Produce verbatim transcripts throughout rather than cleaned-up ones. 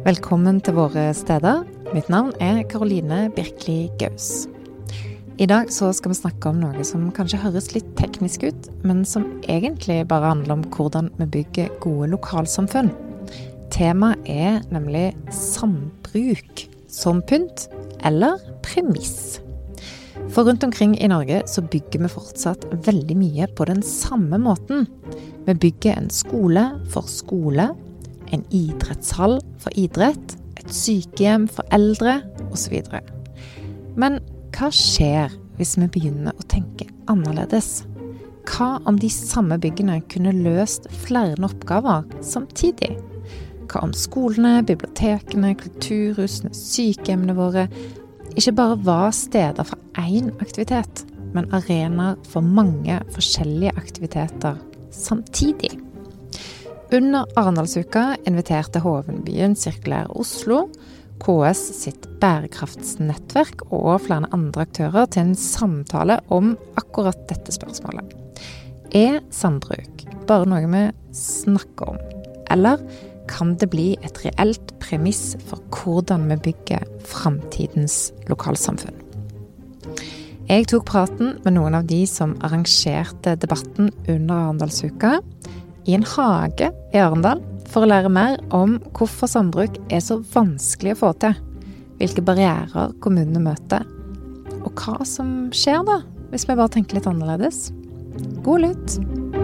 Velkommen til våre steder. Mitt navn er Karoline Birkli Gaus. I dag så skal vi snakke om noe som kanskje høres litt teknisk ut, men som egentlig bare handler om hvordan vi bygger gode lokalsamfunn. Temaet er nemlig sambruk som pynt eller premiss. For rundt omkring i Norge så bygger vi fortsatt veldig mye på den samme måten. Vi bygger en skole for skole, en idrettshall for idrett, et sykehjem for eldre, og så videre. Men hva skjer hvis vi begynner å tenke annerledes? Hva om de samme byggene kunne løst flere oppgaver samtidig? Hva om skolene, bibliotekene, kulturhusene, sykehjemmene våre ikke bare var steder for én aktivitet, men arenaer for mange forskjellige aktiviteter samtidig? Under Arendalsuka inviterte Hovenbyen Sirkulær Oslo, K S sitt bærekraftsnettverk og flere andre aktører til en samtale om akkurat dette spørsmålet. Er sambruk bare noe vi snakker om, eller kan det bli et reelt premiss for hvordan vi bygger fremtidens lokalsamfunn? Jeg tok praten med noen av de som arrangerte debatten under Arendalsuka i en hage i Arendal for å lære mer om hvorfor sambruk er så vanskelig å få til, hvilke barrierer kommunene møter, og hva som skjer da, hvis vi bare tenker litt annerledes. God lytt!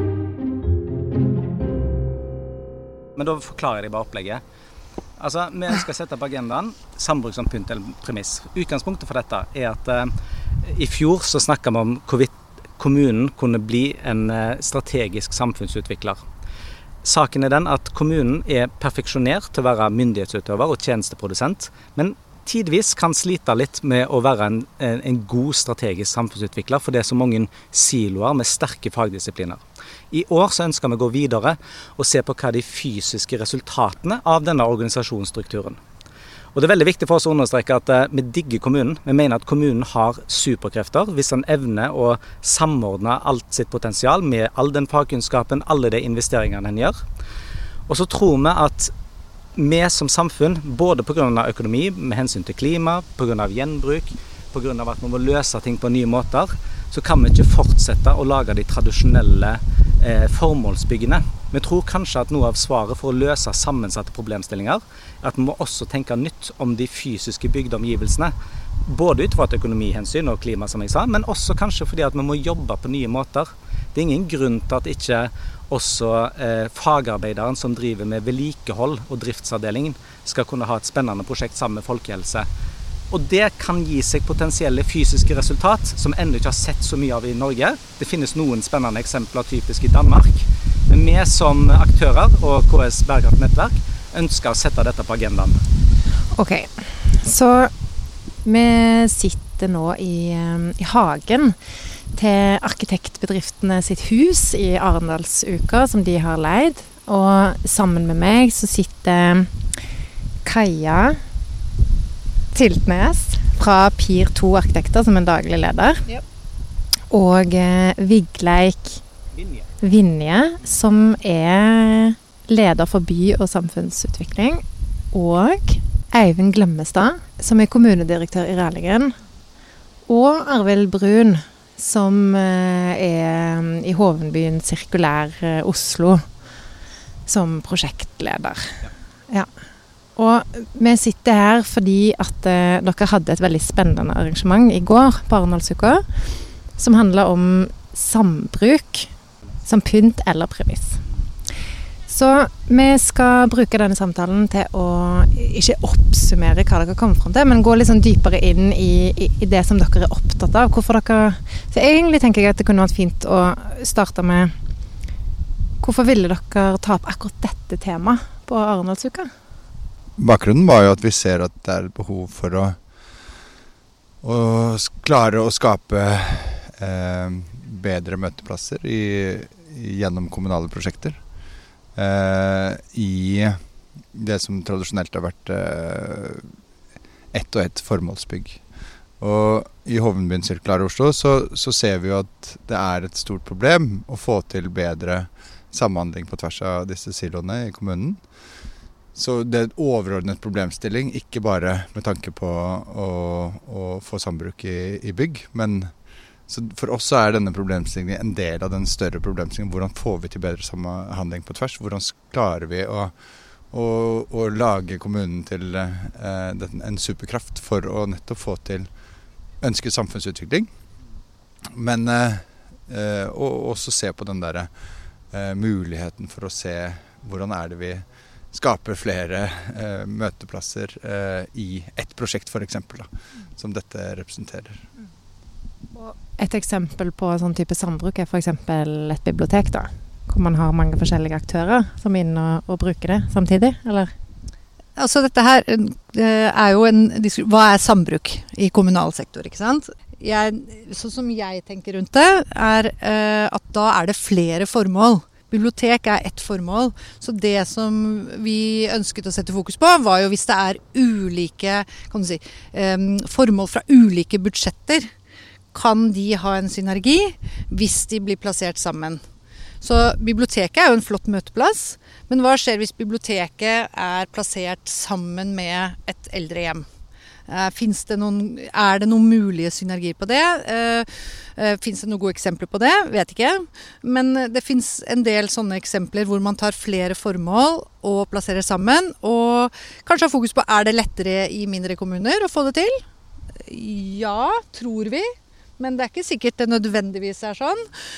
Men da forklarer jeg bare opplegget. Altså, vi ønsker å sette på agendaen sambruk som pynt eller premiss. Utgangspunktet for dette er at uh, i fjor så snakket vi om hvorvidt kommunen kunne bli en uh, strategisk samfunnsutvikler. Saken er den at kommunen er perfeksjonert til å være myndighetsutøver og tjenesteprodusent, men tidvis kan slite litt med å være en, en, en god strategisk samfunnsutvikler, for det er så mange siloer med sterke fagdisipliner. I år så ønsker vi å gå videre og se på hva de fysiske resultatene av denne organisasjonsstrukturen. Og det er veldig viktig for oss å understreke at uh, vi digger kommunen. Vi mener at kommunen har superkrefter hvis den evner å samordne alt sitt potensial med all den fagkunnskapen, alle de investeringene den gjør. Og så tror vi at vi som samfunn, både på grunn av økonomi, med hensyn til klima, på grunn av gjenbruk, på grunn av at vi må løse ting på nye måter, så kan vi ikke fortsette å lage de tradisjonelle eh, formålsbyggene. Vi tror kanskje at noe av svaret for å løse sammensatte problemstillinger er at vi må også tenke nytt om de fysiske bygdeomgivelsene, både ut fra et økonomihensyn og klima, som jeg sa, men også kanskje fordi at vi må jobbe på nye måter. Det er ingen grunn til at ikke også eh, fagarbeideren som driver med vedlikehold og driftsavdelingen skal kunne ha et spennende prosjekt sammen med folkehelse. Og det kan gi seg potensielle fysiske resultat som ennå ikke har sett så mye av i Norge. Det finnes noen spennende eksempler typisk i Danmark. Men vi som aktører og K S Bærekraftnettverk ønsker å sette dette på agendaen. Ok, så vi sitter nå i, i hagen til arkitektbedriftene sitt hus i Arendalsuka som de har leid. Og sammen med meg så sitter Kaja Tiltnes fra Pir to Arkitekter som en daglig leder. Yep. Og eh, Vigleik Vinje. Vinje som er leder for by- og samfunnsutvikling. Og Eivind Glemmestad som er kommunedirektør i Rælingen. Og Arvild Brun som eh, er i Hovenbyen Sirkulær eh, Oslo som prosjektleder. Ja. Ja. Og vi sitter her fordi at eh, dere hadde et veldig spennende arrangement i går på Arendalsuka som handler om sambruk som pynt eller premiss. Så vi skal bruke denne samtalen til å ikke oppsummere hva dere kommer frem til, men gå litt sånn dypere inn i, i, i det som dere er opptatt av. Hvorfor dere, så egentlig tenker jeg at det kunne vært fint å starte med hvorfor ville dere ta opp akkurat dette temaet på Arendalsuka? Bakgrunnen var jo at vi ser at det er et behov for å, å klare å skape eh, bedre møteplasser i, gjennom kommunale prosjekter. Uh, i det som tradisjonelt har vært uh, ett og ett formålsbygg. Og i Hovenbyen Sirkulær Oslo så, så ser vi jo at det er et stort problem å få til bedre samhandling på tvers av disse siloene i kommunen. Så det er en overordnet problemstilling, ikke bare med tanke på å, å få sambruk i, i bygg, men så for oss så er denne problemstillingen en del av den større problemstillingen. Hvordan får vi til bedre samhandling på tvers? Hvordan klarer vi å, å, å lage kommunen til eh, en superkraft for å nettopp få til ønsket samfunnsutvikling? Men eh, og også se på den der eh, muligheten for å se hvordan er det vi skaper flere eh, møteplasser eh, i et prosjekt for eksempel, da, som dette representerer. Et eksempel på sånn type sambruk er for eksempel et bibliotek da, hvor man har mange forskjellige aktører som er inne og, og bruker det samtidig, eller? Altså dette her er jo en, hva er sambruk i kommunal sektor, ikke sant? Jeg, sånn som jeg tenker rundt det, er eh, at da er det flere formål. Bibliotek er ett formål, så det som vi ønsket å sette fokus på var jo hvis det er ulike kan du si, um, formål fra ulike budsjetter, kan de ha en synergi hvis de blir plassert sammen. Så biblioteket er jo en flott møteplass, men hva skjer hvis biblioteket er plassert sammen med et eldrehjem? Uh, finnes det noen, er det noen mulige synergier på det? Uh, uh, finnes det noen gode eksempler på det? Vet ikke. Men det finnes en del sånne eksempler hvor man tar flere formål og plasserer sammen, og kanskje har fokus på er det lettere i mindre kommuner å få det til? Ja, tror vi. Men det er ikke sikkert det nødvendigvis er sånn.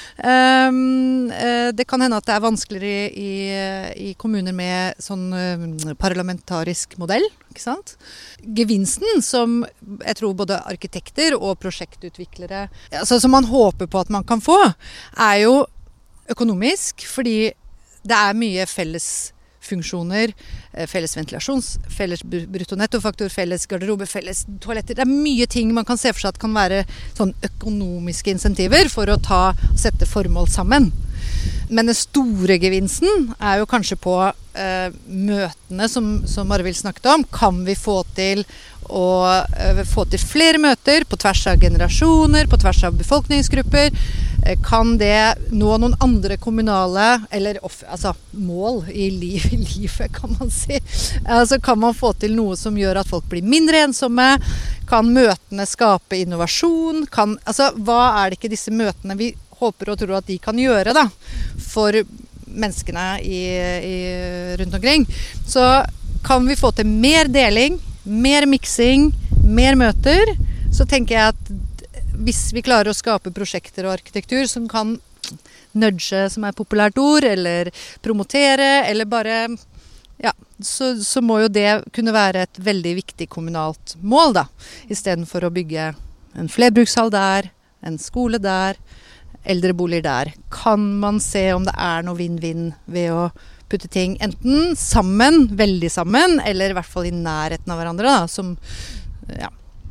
Um, uh, det kan hende at det er vanskeligere i, i kommuner med sånn uh, parlamentarisk modell, ikke sant? Gevinsten som jeg tror både arkitekter og prosjektutviklere, altså som man håper på at man kan få, er jo økonomisk, fordi det er mye felles funksjoner, felles ventilasjons, felles brutto-nettofaktor, felles garderobe, felles toaletter. Det er mye ting man kan se for seg at kan være sånn økonomiske insentiver for å ta, sette formål sammen. Men den store gevinsten er jo kanskje på eh, møtene som, som Arvild snakket om. Kan vi få til å eh, få til flere møter på tvers av generasjoner, på tvers av befolkningsgrupper? Eh, kan det nå noen andre kommunale, eller off, altså, mål i, liv, i livet, kan man si? Altså, kan man få til noe som gjør at folk blir mindre ensomme? Kan møtene skape innovasjon? Kan, altså, hva er det ikke disse møtene vi håper og tror at de kan gjøre da, for menneskene i, i, rundt omkring. Så kan vi få til mer deling, mer miksing, mer møter, så tenker jeg at hvis vi klarer å skape prosjekter og arkitektur som kan nudge, som er et populært ord, eller promotere, eller bare, ja, så, så må jo det kunne være et veldig viktig kommunalt mål da, i stedet for å bygge en flerbrukshall der, en skole der, eldreboliger der. Kan man se om det er noe vinn-vinn ved å putte ting enten sammen, veldig sammen, eller i hvert fall i nærheten av hverandre da, som, ja.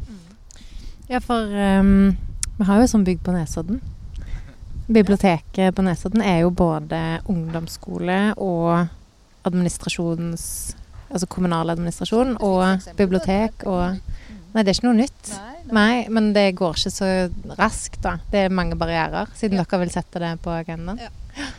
Ja, for um, vi har jo sånn bygg på Nesodden. Biblioteket på Nesodden er jo både ungdomsskole og administrasjons, altså kommunal administrasjon, og bibliotek, og nei, det er ikke noe nytt. Nei, nei, men det går ikke så raskt da. Det er mange barrierer, siden ja. Dere vil sette det på agendaen. Ja.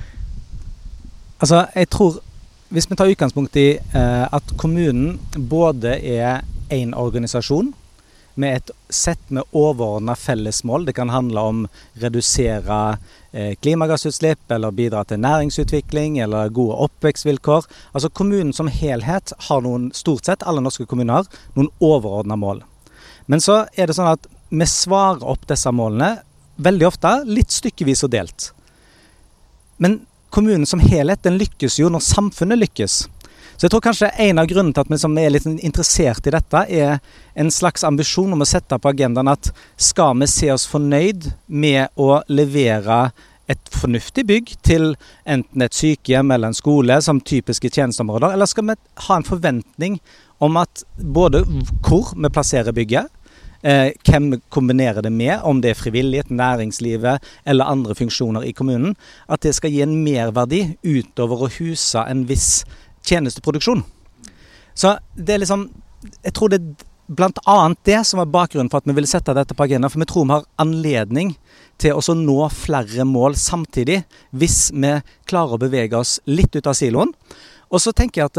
Altså, jeg tror, hvis vi tar utgangspunkt i eh, at kommunen både er en organisasjon, med et sett med overordnet fellesmål. Det kan handle om redusere eh, klimagassutslipp, eller bidra til næringsutvikling, eller gode oppvekstvilkår. Altså kommunen som helhet har noen, stort sett alle norske kommuner, noen overordnede mål. Men så er det sånn at vi svarer opp disse målene veldig ofte litt stykkevis og delt. Men kommunen som helhet, den lykkes jo når samfunnet lykkes. Så jeg tror kanskje en av grunnene til at vi som er litt interessert i dette er en slags ambisjon om å sette på agendaen at skal vi se oss fornøyd med å levere et fornuftig bygg til enten et sykehjem eller en skole som typiske tjenesteområder, eller skal vi ha en forventning om at både hvor vi plasserer bygget, eh, hvem vi kombinerer det med, om det er frivillighet, næringslivet eller andre funksjoner i kommunen, at det skal gi en merverdi utover å huse en viss tjenesteproduksjon. Så det er liksom, jeg tror det er blant annet det som var bakgrunnen for at vi ville sette dette på agendaen, for vi tror vi har anledning til å nå flere mål samtidig, hvis vi klarer å bevege oss litt ut av siloen. Og så tenker jeg at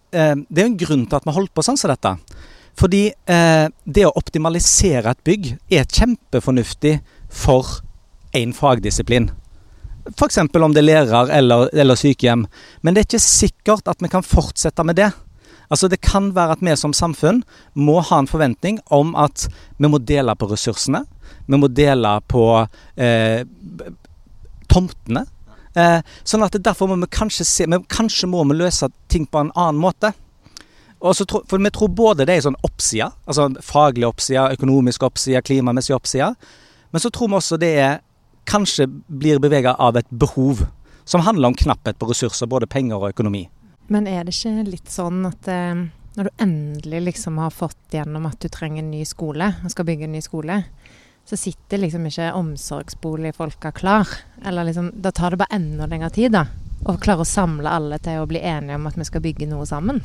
eh, det er en grunn til at vi har holdt på sånn som dette. Fordi eh, det å optimalisere et bygg er kjempefornuftig for en fagdisiplin. For eksempel om det er lærer eller, eller sykehjem. Men det er ikke sikkert at vi kan fortsette med det. Altså det kan være at vi som samfunn må ha en forventning om at vi må dele på ressursene. Vi må dele på eh, tomtene. Eh, sånn at derfor må vi kanskje se, men kanskje må vi løse ting på en annen måte. Og så tro, for vi tror både det er sånn oppsida, altså faglig oppsida, økonomisk oppsida, klimamessig oppsida. Men så tror vi også det er, kanskje blir beveget av et behov som handler om knapphet på ressurser, både penger og økonomi. Men er det ikke litt sånn at eh, når du endelig liksom har fått gjennom at du trenger en ny skole, og skal bygge en ny skole, så sitter liksom ikke omsorgsboligfolka klar? Eller liksom, da tar det bare enda lengre tid da, å klare å samle alle til å bli enige om at vi skal bygge noe sammen?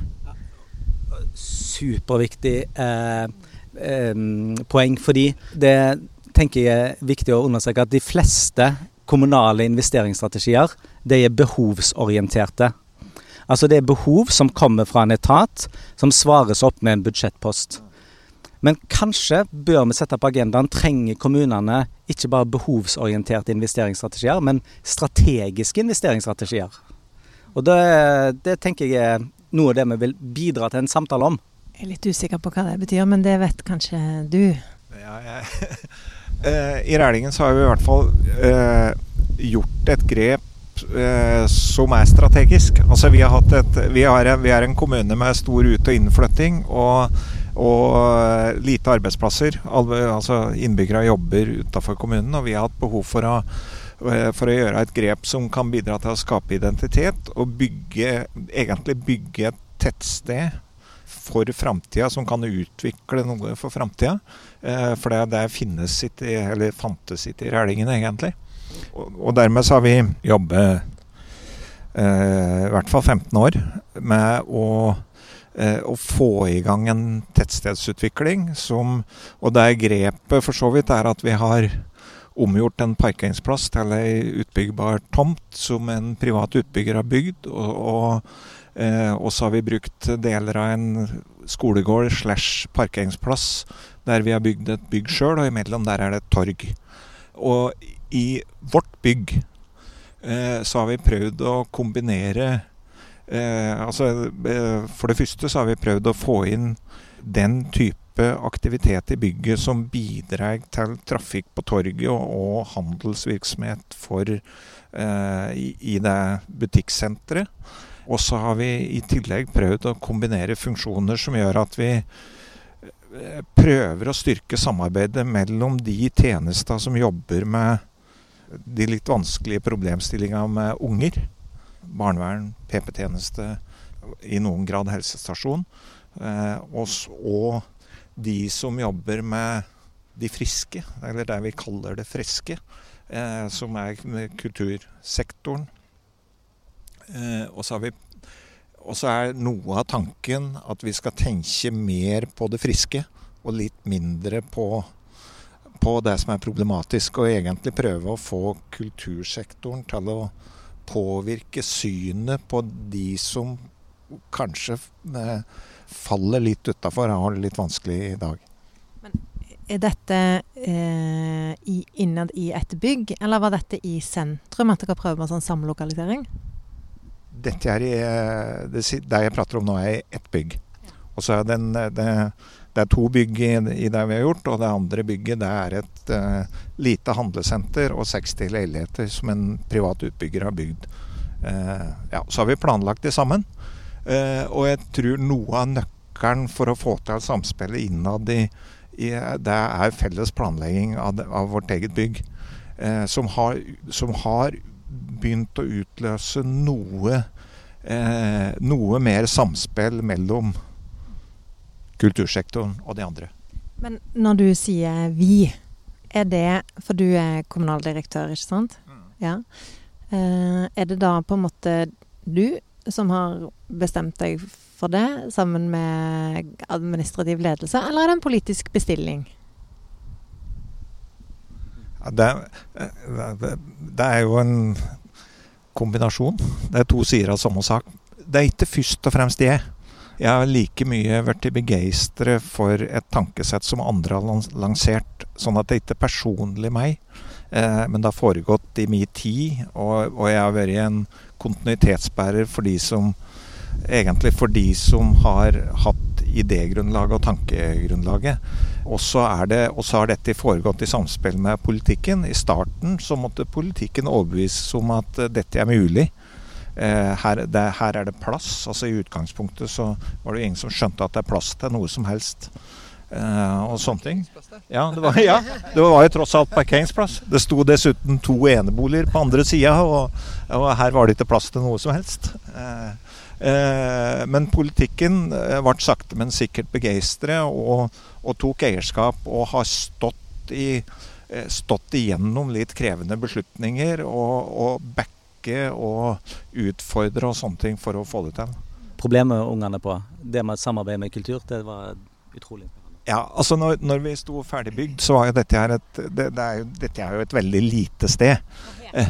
Superviktig eh, eh, poeng, fordi det tenker jeg er viktig å understreke at de fleste kommunale investeringsstrategier, det er behovsorienterte. Altså det er behov som kommer fra en etat, som svares opp med en budsjettpost. Men kanskje bør vi sette på agendaen, trenger kommunene ikke bare behovsorienterte investeringsstrategier, men strategiske investeringsstrategier. Og det, det tenker jeg er noe av det vi vil bidra til en samtale om. Jeg er litt usikker på hva det betyr, men det vet kanskje du. Ja, jeg... I Rælingen så har vi i hvert fall uh, gjort et grep uh, som er strategisk. Altså vi har hatt et, vi, har, vi er en kommune med stor ut- og innflytting og, og uh, lite arbeidsplasser. Al- altså innbyggere jobber utenfor kommunen, og vi har hatt behov for å, uh, for å gjøre et grep som kan bidra til å skape identitet og bygge, egentlig bygge et tettsted for framtida, som kan utvikle noe for framtida. Eh, for det, det finnes sitt i, eller fantes sitt i Rælingen egentlig. Og, og dermed så har vi jobbet eh, i hvert fall femten år med å, eh, å få i gang en tettstedsutvikling som, og det grepet for så vidt er at vi har omgjort en parkeringsplass til en utbyggbar tomt som en privat utbygger har bygd, og, og Eh, og så har vi brukt deler av en skolegård slash parkeringsplass der vi har bygd et bygg selv, og imellom der er det et torg. Og i vårt bygg eh, så har vi prøvd å kombinere eh, altså eh, for det første så har vi prøvd å få inn den type aktivitet i bygget som bidrar til trafikk på torget og, og handelsvirksomhet for, eh, i, i det butikksenteret. Og så har vi i tillegg prøvd å kombinere funksjoner som gjør at vi prøver å styrke samarbeidet mellom de tjenester som jobber med de litt vanskelige problemstillingene med unger. Barnevern, P P-tjeneste, i noen grad helsestasjon. Og de som jobber med de friske, eller det vi kaller det friske, som er kultursektoren. Eh, og, så har vi, og så er noe av tanken at vi skal tenke mer på det friske og litt mindre på, på det som er problematisk, og egentlig prøve å få kultursektoren til å påvirke synet på de som kanskje eh, faller litt utenfor og har det litt vanskelig i dag. Men er dette eh, i, innad i et bygg, eller var dette i sentrum at dere prøver med sånn samlokalisering? Dette er i, det, det jeg prater om nå er ett bygg. Og så er den, det, det er to bygg i, i det vi har gjort, og det andre bygget det er et uh, lite handlesenter og seksti leiligheter som en privat utbygger har bygd. Uh, ja, så har vi planlagt det sammen. Uh, og jeg tror noe av nøkkelen for å få til samspillet innad i, i det er felles planlegging av, av vårt eget bygg, uh, som, har, som har begynt å utløse noe, eh, noe mer samspill mellom kultursektoren og de andre. Men når du sier vi, er det, for du er kommunaldirektør, ikke sant? Mm. Ja. Eh, er det da på en måte du som har bestemt deg for det, sammen med administrativ ledelse, eller er det en politisk bestilling? Det, det, det er jo en kombinasjon. Det er to sider av samme sak. Det er ikke først og fremst jeg. jeg har like mye vært begeistret for et tankesett som andre har lansert, sånn at det ikke er personlig meg, eh, men det har foregått i min tid, og, og jeg har vært en kontinuitetsbærer for de som, egentlig for de som har hatt idégrunnlaget og tankegrunnlaget. Og så er det, og så har dette foregått i samspill med politikken. I starten så måtte politikken overbevises om at dette er mulig. Eh, her, det, her er det plass. Altså i utgangspunktet så var det ingen som skjønte at det er plass til noe som helst. Eh, og sånne ting. Ja det, var, ja, det var jo tross alt parkeringsplass. Det sto dessuten to eneboliger på andre siden, og, og her var det ikke plass til noe som helst. Eh, eh, men politikken ble sakte, men sikkert begeistret, og, og tok eierskap, og har stått, i, stått igjennom litt krevende beslutninger, og, og back og utfordre og sånne ting for å få det til. Problemet ungene på, det med samarbeid med kultur, det var utrolig. Ja, altså når, når vi sto ferdigbygd, så var jo dette her et, det, det er jo, dette er jo et veldig lite sted. Eh,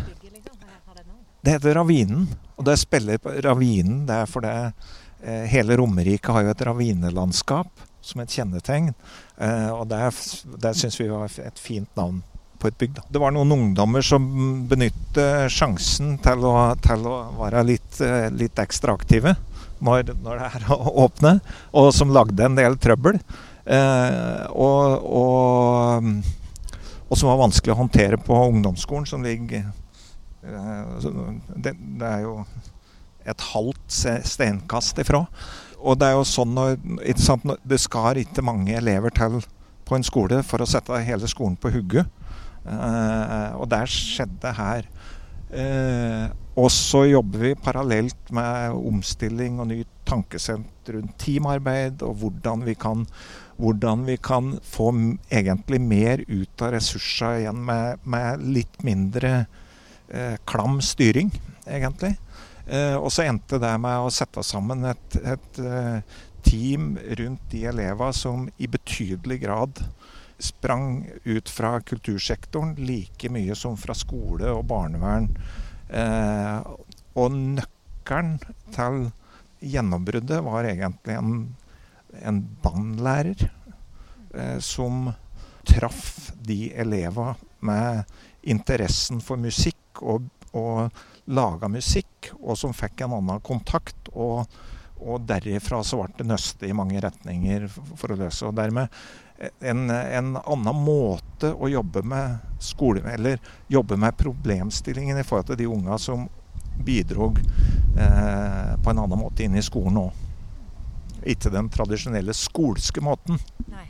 det heter Ravinen, og det spiller på Ravinen, det er for det, eh, hele Romerike har jo et ravinelandskap som et kjennetegn, eh, og det, det synes vi var et fint navn på et bygd. Det var noen ungdommer som benyttet sjansen til å, til å være litt, litt ekstra aktive når, når det er åpne, og som lagde en del trøbbel, eh, og, og, og som var vanskelig å håndtere på ungdomsskolen, som ligger eh, det, det er jo et halvt stenkast ifra. Og det er jo sånn når, ikke sant, det skal ikke mange elever til på en skole for å sette hele skolen på hugget. Uh, og der skjedde her uh, og så jobber vi parallelt med omstilling og ny tankesett rundt teamarbeid, og hvordan vi kan, hvordan vi kan få egentlig mer ut av ressurser igjen med, med litt mindre uh, klam styring egentlig. Uh, og så endte det med å sette sammen et, et uh, team rundt de elever som i betydelig grad sprang ut fra kultursektoren like mye som fra skole og barnevern. Eh, og nøkkelen til gjennombruddet var egentlig en, en bandlærer eh, som traff de elever med interessen for musikk og, og laga musikk, og som fikk en annen kontakt, og, og derifra så ble det nøste i mange retninger for, for å løse. Og dermed En, en annen måte å jobbe med skole, eller jobbe med problemstillingen i forhold til de unga som bidrog eh, på en annen måte inn i skolen nå. Ikke den tradisjonelle skolske måten. Nei.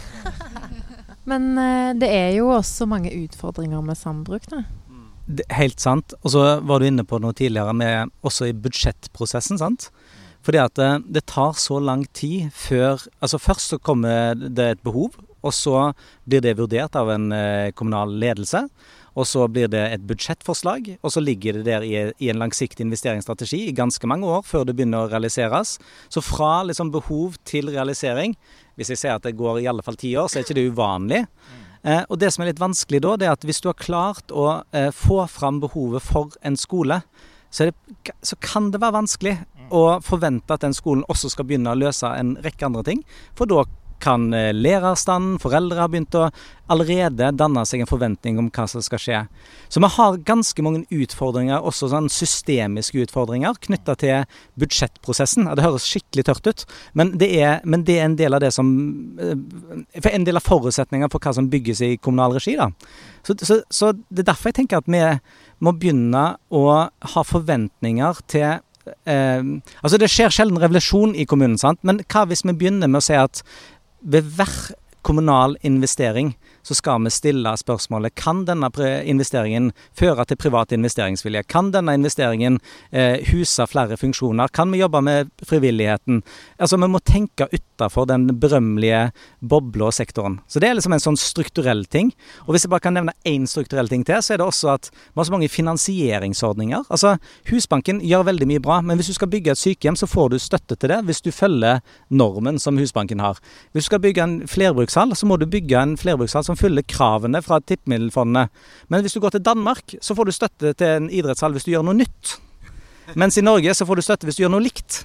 Men eh, det er jo også mange utfordringer med sambruk, da. Det, helt sant. Og så var du inne på noe tidligere med også i budsjettprosessen, sant? Fordi at det, det tar så lang tid før, altså først så kommer det et behov, og så blir det vurdert av en eh, kommunal ledelse, og så blir det et budsjettforslag, og så ligger det der i, i en langsiktig investeringsstrategi i ganske mange år før det begynner å realiseres. Så fra liksom behov til realisering, hvis jeg ser at det går i alle fall ti år, så er ikke det uvanlig. Eh, og det som er litt vanskelig da, det er at hvis du har klart å eh, få fram behovet for en skole, så, er det, så kan det være vanskelig å forvente at den skolen også skal begynne å løse en rekke andre ting. For da kan lærerstanden, foreldre har begynt å allerede danne seg en forventning om hva som skal skje. Så vi har ganske mange utfordringer, også sånn systemiske utfordringer, knyttet til budsjettprosessen. Det høres skikkelig tørt ut, men det er, men det er en del av det som, for en del av forutsetninger for hva som bygges i kommunal regi da. Så, så, så det er derfor jeg tenker at vi må begynne å ha forventninger til Eh, altså det skjer sjelden revolusjon i kommunen, sant? Men hva hvis vi begynner med å si at ved hver kommunal investering så skal vi stille spørsmålet, kan denne investeringen føre til privat investeringsvilje? Kan denne investeringen eh, huse flere funksjoner? Kan vi jobbe med frivilligheten? Altså vi må tenke utenfor den berømmelige bobla og sektoren. Så det er liksom en sånn strukturell ting. Og hvis jeg bare kan nevne en strukturell ting til, så er det også at vi har så mange finansieringsordninger. Altså Husbanken gjør veldig mye bra, men hvis du skal bygge et sykehjem, så får du støtte til det hvis du følger normen som Husbanken har. Hvis du skal bygge en flerbrukshall, så må du bygge en flerbrukshall som følger kravene fra tippemiddelfondet. Men hvis du går til Danmark, så får du støtte til en idrettshall hvis du gjør noe nytt. Mens i Norge så får du støtte hvis du gjør noe likt.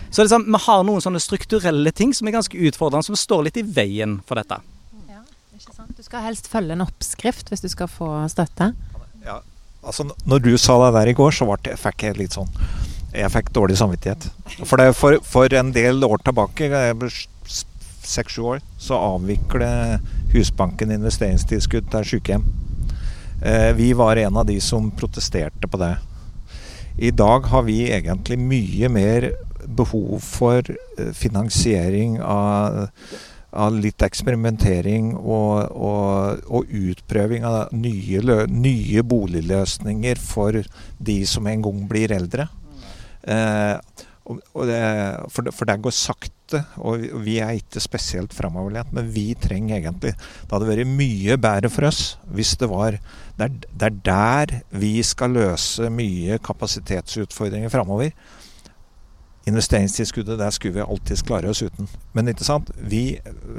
Så liksom, vi har noen sånne strukturelle ting som er ganske utfordrende, som står litt i veien for dette. Ja, ikke sant? Du skal helst følge en oppskrift hvis du skal få støtte. Ja, altså når du sa det der i går, så var det, fikk jeg litt sånn, jeg fikk dårlig samvittighet. For, det, for, for en del år tilbake, seks-sju år, så avviklet Husbanken investeringstilskudd til sykehjem. Eh, vi var en av de som protesterte på det. I dag har vi egentlig mye mer behov for finansiering av, av litt eksperimentering og, og, og utprøving av nye, lø, nye boligløsninger for de som en gang blir eldre. Eh, og, og det, for, det, for det går sakte, og vi, vi er ikke spesielt fremoverlent, men vi trenger egentlig, det hadde vært mye bedre for oss hvis det var, det er, det er der vi skal løse mye kapasitetsutfordringer fremover. Investeringstilskuddet, der skulle vi alltid klare oss uten. Men ikke sant, vi,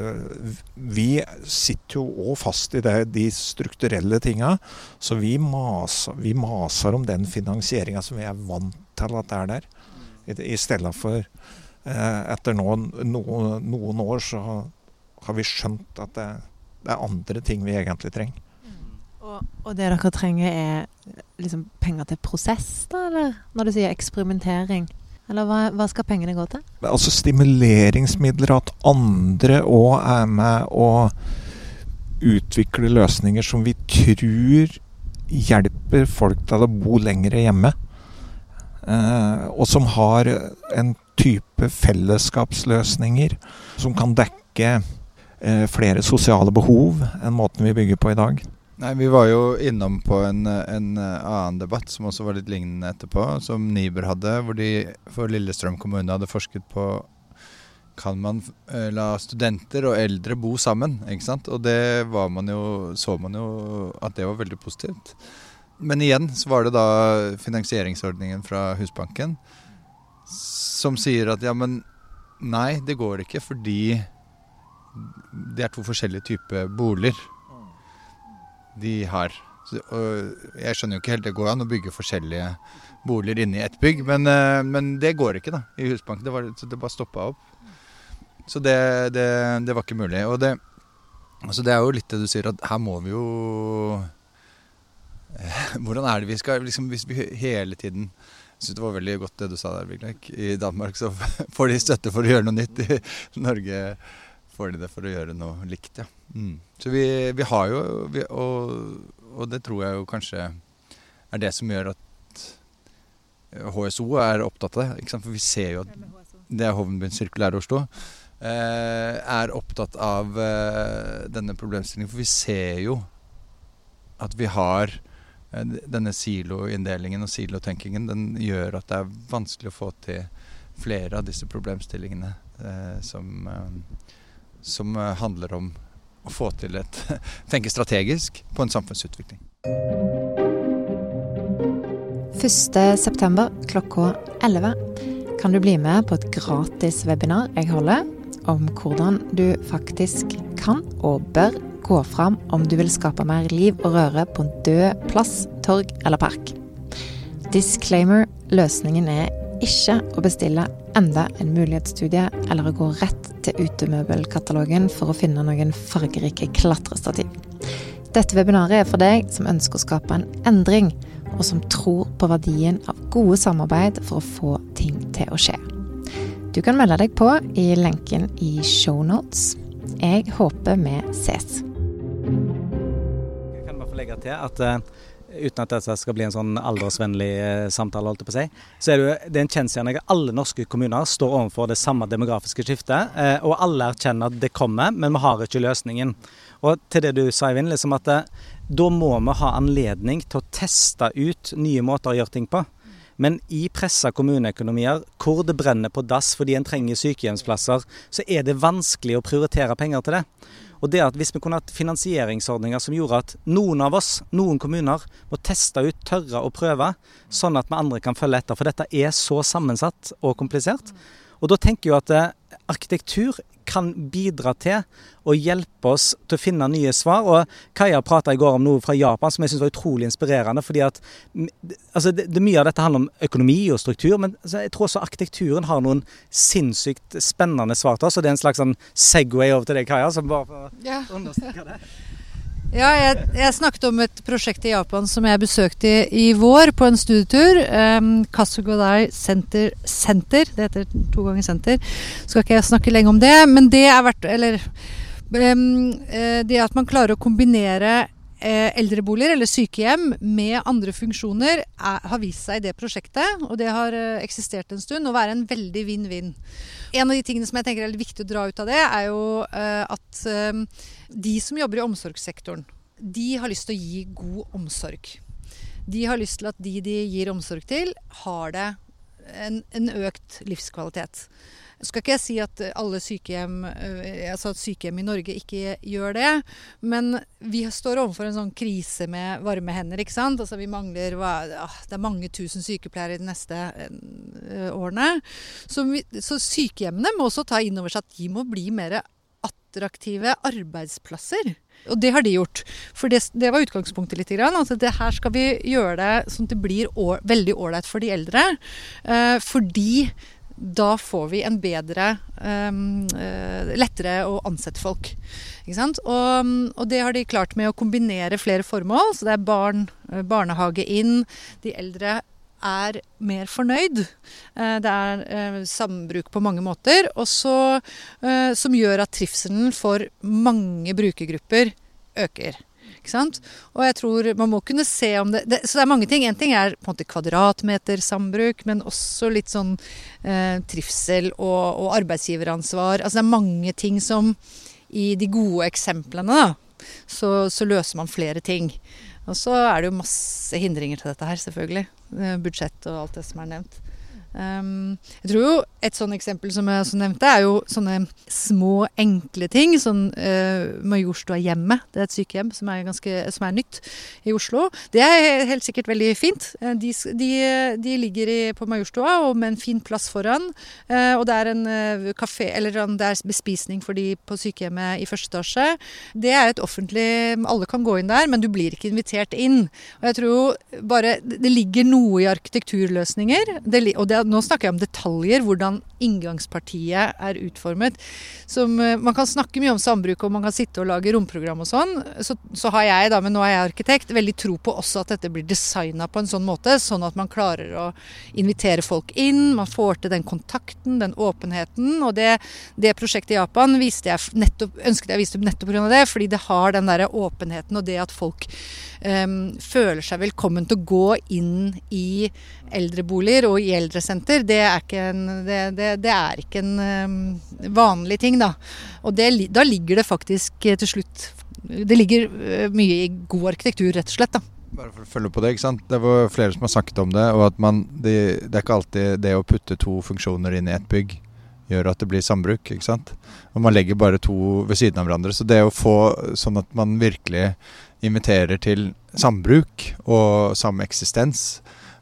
vi sitter jo også fast i det, de strukturelle tingene, så vi maser, vi maser om den finansieringen som vi er vant til at det er der. I, i stedet for eh, etter noen, noen, noen år så har vi skjønt at det, det er andre ting vi egentlig trenger. Og, og det dere trenger er liksom penger til prosess da, eller når du sier eksperimentering? Eller hva, hva skal pengene gå til? Altså stimuleringsmidler, at andre også er med å utvikle løsninger som vi tror hjelper folk til å bo lenger hjemme. Eh, og som har en type fellesskapsløsninger som kan dekke eh, flere sosiale behov enn måten vi bygger på i dag. Nei, vi var jo innom på en, en annen debatt som også var litt lignende etterpå, som Niber hadde, hvor de for Lillestrøm kommune hadde forsket på kan man uh, la studenter og eldre bo sammen, ikke sant? Og det var man jo, så man jo at det var veldig positivt. Men igjen så var det da finansieringsordningen fra Husbanken som sier at ja, men nei, det går ikke fordi det er to forskjellige typer boliger de har. Så, og jeg skjønner jo ikke helt, det går an å bygge forskjellige boliger inne i et bygg, men, uh, men det går ikke da, i Husbanken. Det, var, så det bare stoppet opp. Så det, det, det var ikke mulig. Og det, altså det er jo litt det du sier, at her må vi jo eh, hvordan er det vi skal, liksom, hvis vi hele tiden, jeg synes det var veldig godt det du sa der, Vigleik. I Danmark så får de støtte for å gjøre noe nytt. I Norge får de det for å gjøre noe likt, ja. Mm. Så vi, vi har jo, vi, og, og det tror jeg jo kanskje er det som gjør at H S O er opptatt av det, ikke sant? For vi ser jo at det er Hovenbyen Sirkulær Oslo, eh, er opptatt av eh, denne problemstillingen, for vi ser jo at vi har eh, denne siloinndelingen og silotenkingen, den gjør at det er vanskelig å få til flere av disse problemstillingene eh, som, eh, som eh, handler om å få til et tenke strategisk på en samfunnsutvikling. første september klokka elleve kan du bli med på et gratis webinar jeg holder om hvordan du faktisk kan og bør gå fram om du vil skape mer liv og røre på en død plass, torg eller park. Disclaimer, løsningen er ikke å bestille enda en mulighetsstudie eller å gå rett til utemøbelkatalogen for å finne noen fargerike klatrestativ. Dette webinaret er for deg som ønsker å skape en endring, og som tror på verdien av gode samarbeid for å få ting til å skje. Du kan melde deg på i lenken i show notes. Jeg håper vi ses. Jeg kan bare få legge til at uh, uten at dette skal bli en sånn aldersvennlig uh, samtale, holdt jeg på å si, så er det, det er en kjensgjerning at alle norske kommuner står overfor det samme demografiske skiftet, uh, og alle erkjenner at det kommer, men vi har ikke løsningen. Og til det du sa, Eivind, liksom at uh, da må vi ha anledning til å teste ut nye måter å gjøre ting på. Men i presset kommuneøkonomier, hvor det brenner på dass fordi en trenger sykehjemsplasser, så er det vanskelig å prioritere penger til det. Og det at hvis vi kunne hatt finansieringsordninger som gjorde at noen av oss, noen kommuner, må teste ut, tørre og prøve, sånn at vi andre kan følge etter. For dette er så sammensatt og komplisert. Og da tenker jeg at arkitektur kan bidra til å hjelpe oss til å finne nye svar. Og Kaja pratet i går om noe fra Japan som jeg synes var utrolig inspirerende, fordi at altså, det, det, mye av dette handler om økonomi og struktur, men altså, jeg tror også arkitekturen har noen sinnssykt spennende svar til oss, og det er en slags sånn segway over til deg, Kaja, som bare for å ja. understreke det. Ja, jeg, jeg snakket om et prosjekt i Japan som jeg besøkte i, i vår på en studietur. Um, Kasugodai Center, Center, det heter to ganger Center. Skal ikke jeg snakke lenge om det, men det er verdt, eller um, det at man klarer å kombinere uh, eldreboliger eller sykehjem med andre funksjoner er, har vist seg i det prosjektet, og det har uh, eksistert en stund, og være en veldig vinn-vinn. En av de tingene som jeg tenker er viktig å dra ut av det, er jo uh, at uh, de som jobber i omsorgssektoren, de har lyst til å gi god omsorg. De har lyst til at de de gir omsorg til, har det en, en økt livskvalitet. Skal ikke jeg si at alle sykehjem, altså at sykehjem i Norge ikke gjør det, men vi står overfor en sånn krise med varme hender, ikke sant? Altså vi mangler, det er mange tusen sykepleiere i de neste årene. Så, vi, så sykehjemmene må også ta inn over seg at de må bli mer attraktive arbeidsplasser. Og det har de gjort. For det, det var utgangspunktet litt. Altså det her skal vi gjøre det sånn at det blir å, veldig ålreit for de eldre. Eh, fordi da får vi en bedre, um, uh, lettere å ansette folk. Ikke sant? Og, og det har de klart med å kombinere flere formål. Så det er barn, barnehage inn, de eldre er mer fornøyd. Uh, det er uh, sambruk på mange måter, og så, uh, som gjør at trivselen for mange brukergrupper øker. Ikke sant? Og jeg tror man må kunne se om det, det så det er mange ting. En ting er på en måte kvadratmeter sambruk, men også litt sånn eh, trivsel og, og arbeidsgiveransvar. Altså det er mange ting som i de gode eksemplene da, så, så løser man flere ting. Og så er det jo masse hindringer til dette her, selvfølgelig. Budsjett og alt det som er nevnt. Um, jeg tror jo et sånn eksempel som jeg også nevnte er jo sånne små enkle ting, sånn uh, Majorstua hjemme, det er et sykehjem som er, ganske, som er nytt i Oslo. Det er helt sikkert veldig fint. De, de, de ligger i, på Majorstua og med en fin plass foran, uh, og det er en uh, kafé, eller det er bespisning for de på sykehjemmet i første etasje. Det er et offentlig, alle kan gå inn der, men du blir ikke invitert inn. Og jeg tror bare, det ligger noe i arkitekturløsninger, det, og det nå snakker jeg om detaljer, hvordan inngangspartiet er utformet. Som, man kan snakke mye om sambruk, og man kan sitte og lage romprogram og sånn. Så, så har jeg, da, men nå er jeg arkitekt, veldig tro på også at dette blir designet på en sånn måte, sånn at man klarer å invitere folk inn, man får til den kontakten, den åpenheten, og det, det prosjektet i Japan viste jeg nettopp, ønsket jeg viste nettopp på grunn av det, fordi det har den der åpenheten, og det at folk um, føler seg velkommen til å gå inn i eldreboliger og i eldresenter, det er ikke en, det, det, det er ikke en um, vanlig ting da. Og det, da ligger det faktisk til slutt, det ligger uh, mye i god arkitektur rett og slett da. Bare for å følge på det, ikke sant? Det var flere som har snakket om det, og at man, det, det er ikke alltid det å putte to funksjoner inn i et bygg gjør at det blir sambruk, ikke sant? Og man legger bare to ved siden av hverandre, så det å få sånn at man virkelig inviterer til sambruk og sameksistens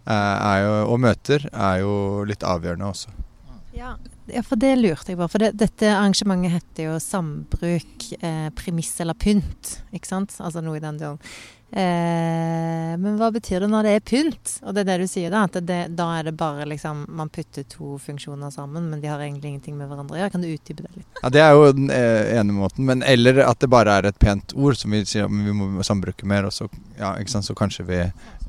er jo, og møter er jo litt avgjørende også. Ja, ja for det lurte jeg på, for det, dette arrangementet heter jo sambruk, eh, premiss eller pynt, ikke sant? Altså noe i den delen. Eh, men hva betyr det når det er pynt? Og det er det du sier da, at det, da er det bare liksom, man putter to funksjoner sammen, men de har egentlig ingenting med hverandre å gjøre. Kan du utdype det litt? Ja, det er jo den ene måten, men eller at det bare er et pent ord som vi sier, vi må sambruke mer, og så, ja, ikke sant, så kanskje vi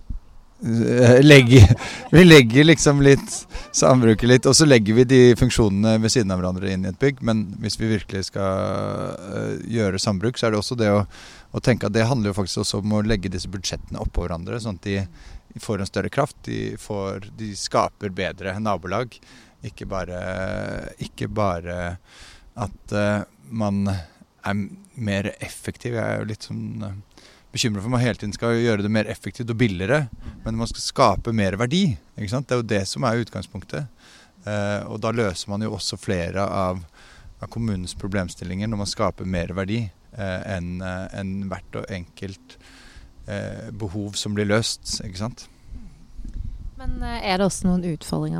legger, vi legger liksom litt, sambruker litt, og så legger vi de funksjonene ved siden av hverandre inn i et bygg, men hvis vi virkelig skal uh, gjøre sambruk, så er det også det å, å tenke at det handler jo faktisk også om å legge disse budsjettene oppå hverandre, sånn at de får en større kraft, de, får, de skaper bedre nabolag, ikke bare, ikke bare at uh, man er mer effektiv. Jeg er jo litt sånn uh, bekymret for at man hele tiden skal gjøre det mer effektivt og billigere, men man skal skape mer verdi, ikke sant? Det er jo det som er utgangspunktet. Eh, og da løser man jo også flere av, av kommunens problemstillinger når man skaper mer verdi eh, enn eh, en hvert og enkelt eh, behov som blir løst, ikke sant? Men eh, er det også noen utfordringer da?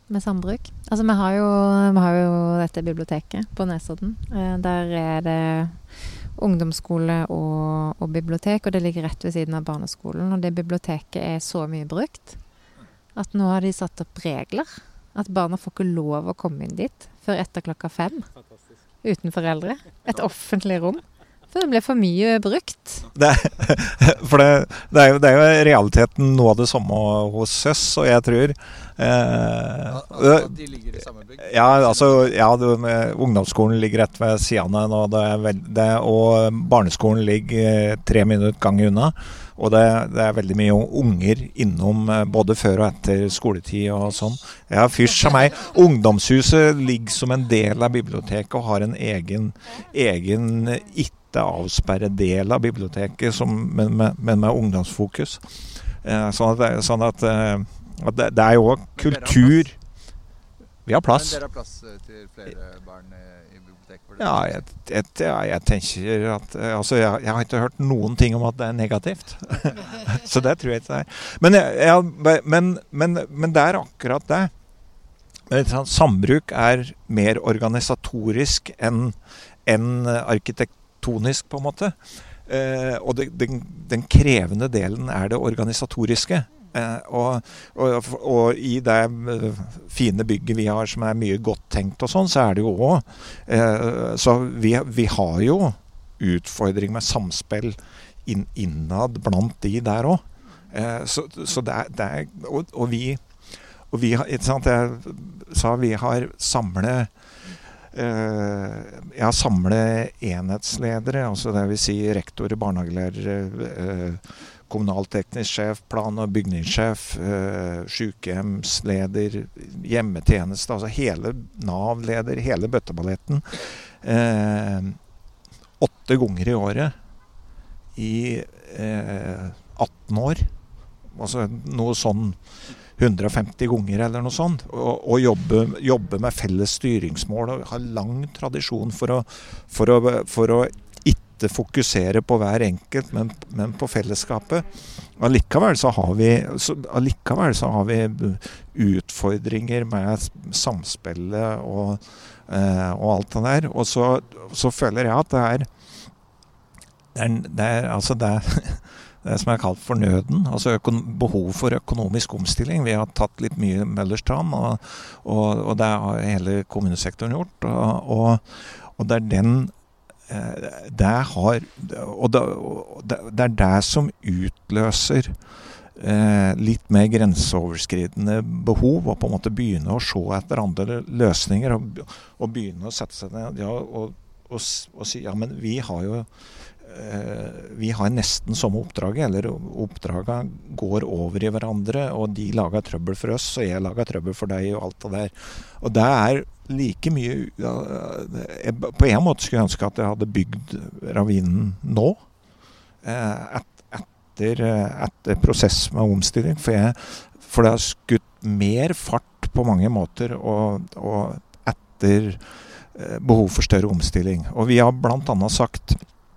med sambruk? Altså, vi har jo, vi har jo dette biblioteket på Nesodden. Eh, der er det ungdomsskole og, og bibliotek, og det ligger rett ved siden av barneskolen. Og det biblioteket er så mye brukt at nå har de satt opp regler. At barna får ikke lov å komme inn dit før etter klokka fem. Fantastisk. Uten foreldre. Et offentlig rom. For det ble for mye brukt. Det, for det, det, er jo, det er jo realiteten noe av det samme hos oss, og jeg tror eh, altså, de ligger i samme bygg? Ja, altså, ja, det, ungdomsskolen ligger rett ved siden av, og, det er veld, det, og barneskolen ligger tre minutter gang unna. Og det, det er veldig mye unger innom både før og etter skoletid og sånn. Ja, fyrst av meg. Ungdomshuset ligger som en del av biblioteket og har en egen, egen ikke avsperret del av biblioteket, som, men, med, men med ungdomsfokus. Eh, sånn at, sånn at, at det, det er jo kultur. Vi har plass. Men dere har plass til flere barn i biblioteket? Ja, jeg, jeg, jeg tenker at altså, jeg, jeg har ikke hørt noen ting om at det er negativt. Så det tror jeg ikke det er. Men, jeg, men, men, men det er akkurat det. Men sånn, sambruk er mer organisatorisk enn, enn arkitektonisk, på en måte. Eh, og det, den, den krevende delen er det organisatoriske. Eh, og, og, og i det fine bygget vi har som er mye godt tenkt og sånn, så er det jo også eh, så vi, vi har jo utfordring med samspill inn, innad blant de der også eh, så, så det er, det er og, og vi og vi har, ikke sant, jeg sa vi har samle eh, jeg har samle enhetsledere, altså det vil si rektorer, barnehagelærere, eh, kommunalteknisk sjef, plan- og bygningssjef, eh, sykehjemsleder, hjemmetjeneste, altså hele Nav-leder, hele bøtteballetten. Eh, åtte ganger i året i eh, atten år. Altså noe sånn hundre og femti ganger eller noe sånt. Og, og jobbe, jobbe med felles styringsmål og ha lang tradisjon for å, for å, for å fokusere på hver enkelt, men, men på fellesskapet. Allikevel så har vi så, allikevel så har vi utfordringer med samspillet og, eh, og alt det der. Og så, så føler jeg at det er det er, det er altså det er, det som er kalt for nøden, altså økon, behov for økonomisk omstilling. Vi har tatt litt mye Møllerstrand, og, og, og det har hele kommunesektoren gjort, og, og, og det er den det har og det, det er det som utløser eh, litt mer grenseoverskridende behov, og på en måte begynne å se etter andre løsninger og, og begynne å sette seg ned ja, og, og, og si ja, men vi har jo eh, vi har nesten samme oppdraget, eller oppdragene går over i hverandre, og de lager trøbbel for oss, og jeg lager trøbbel for deg, og alt det der. Og det er like mye ja, jeg, på en måte skulle jeg ønske at jeg hadde bygd ravinen nå eh, et, etter, etter prosess med omstilling, for, jeg, for det har skutt mer fart på mange måter og, og etter eh, behov for større omstilling. Og vi har blant annet sagt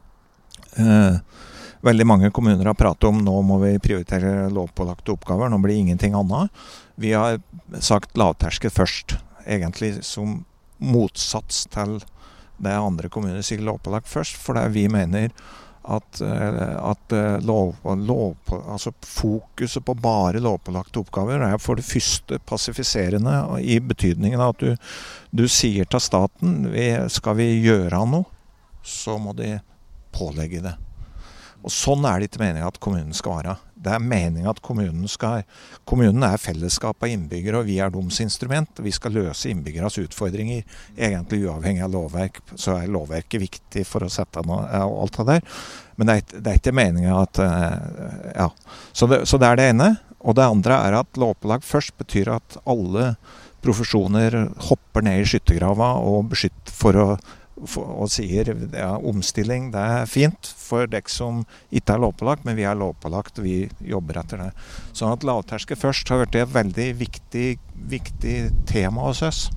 eh, veldig mange kommuner har pratet om nå må vi prioritere lovpålagte oppgaver, nå blir ingenting annet. Vi har sagt lavterskel først, egentlig som motsats til det andre kommuner sier lovpålagt først, for det vi mener at, at lov, lov, altså fokuset på bare lovpålagte oppgaver er for det første passifiserende i betydningen av at du, du sier til staten, vi, skal vi gjøre noe, så må de pålegge det. Og sånn er det ikke meningen at kommunen skal være. Det er meningen at kommunen skal... Kommunen er fellesskap av innbyggere, og vi er deres instrument. Vi skal løse innbyggeres utfordringer. Egentlig uavhengig av lovverk, så er lovverket viktig for å sette noe og alt det der. Men det er, det er ikke meningen at... Ja. Så det, så det er det ene. Og det andre er at lovpålag først betyr at alle profesjoner hopper ned i skyttergrava og beskytter for å og sier ja, omstilling, det er fint for deg som ikke er lovpålagt, men vi er lovpålagt, vi jobber etter det. Sånn at lavterske først har vært et veldig viktig, viktig tema hos oss.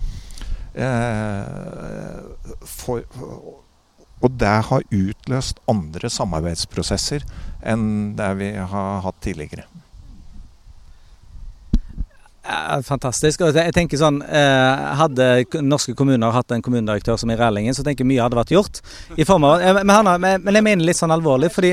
Eh, for, og det har utløst andre samarbeidsprosesser enn det vi har hatt tidligere. Ja, fantastisk. Og jeg tenker sånn, eh, hadde norske kommuner hatt en kommunedirektør som i Rælingen, så tenker jeg mye hadde vært gjort. I form av, eh, men, han, men jeg mener litt sånn alvorlig, fordi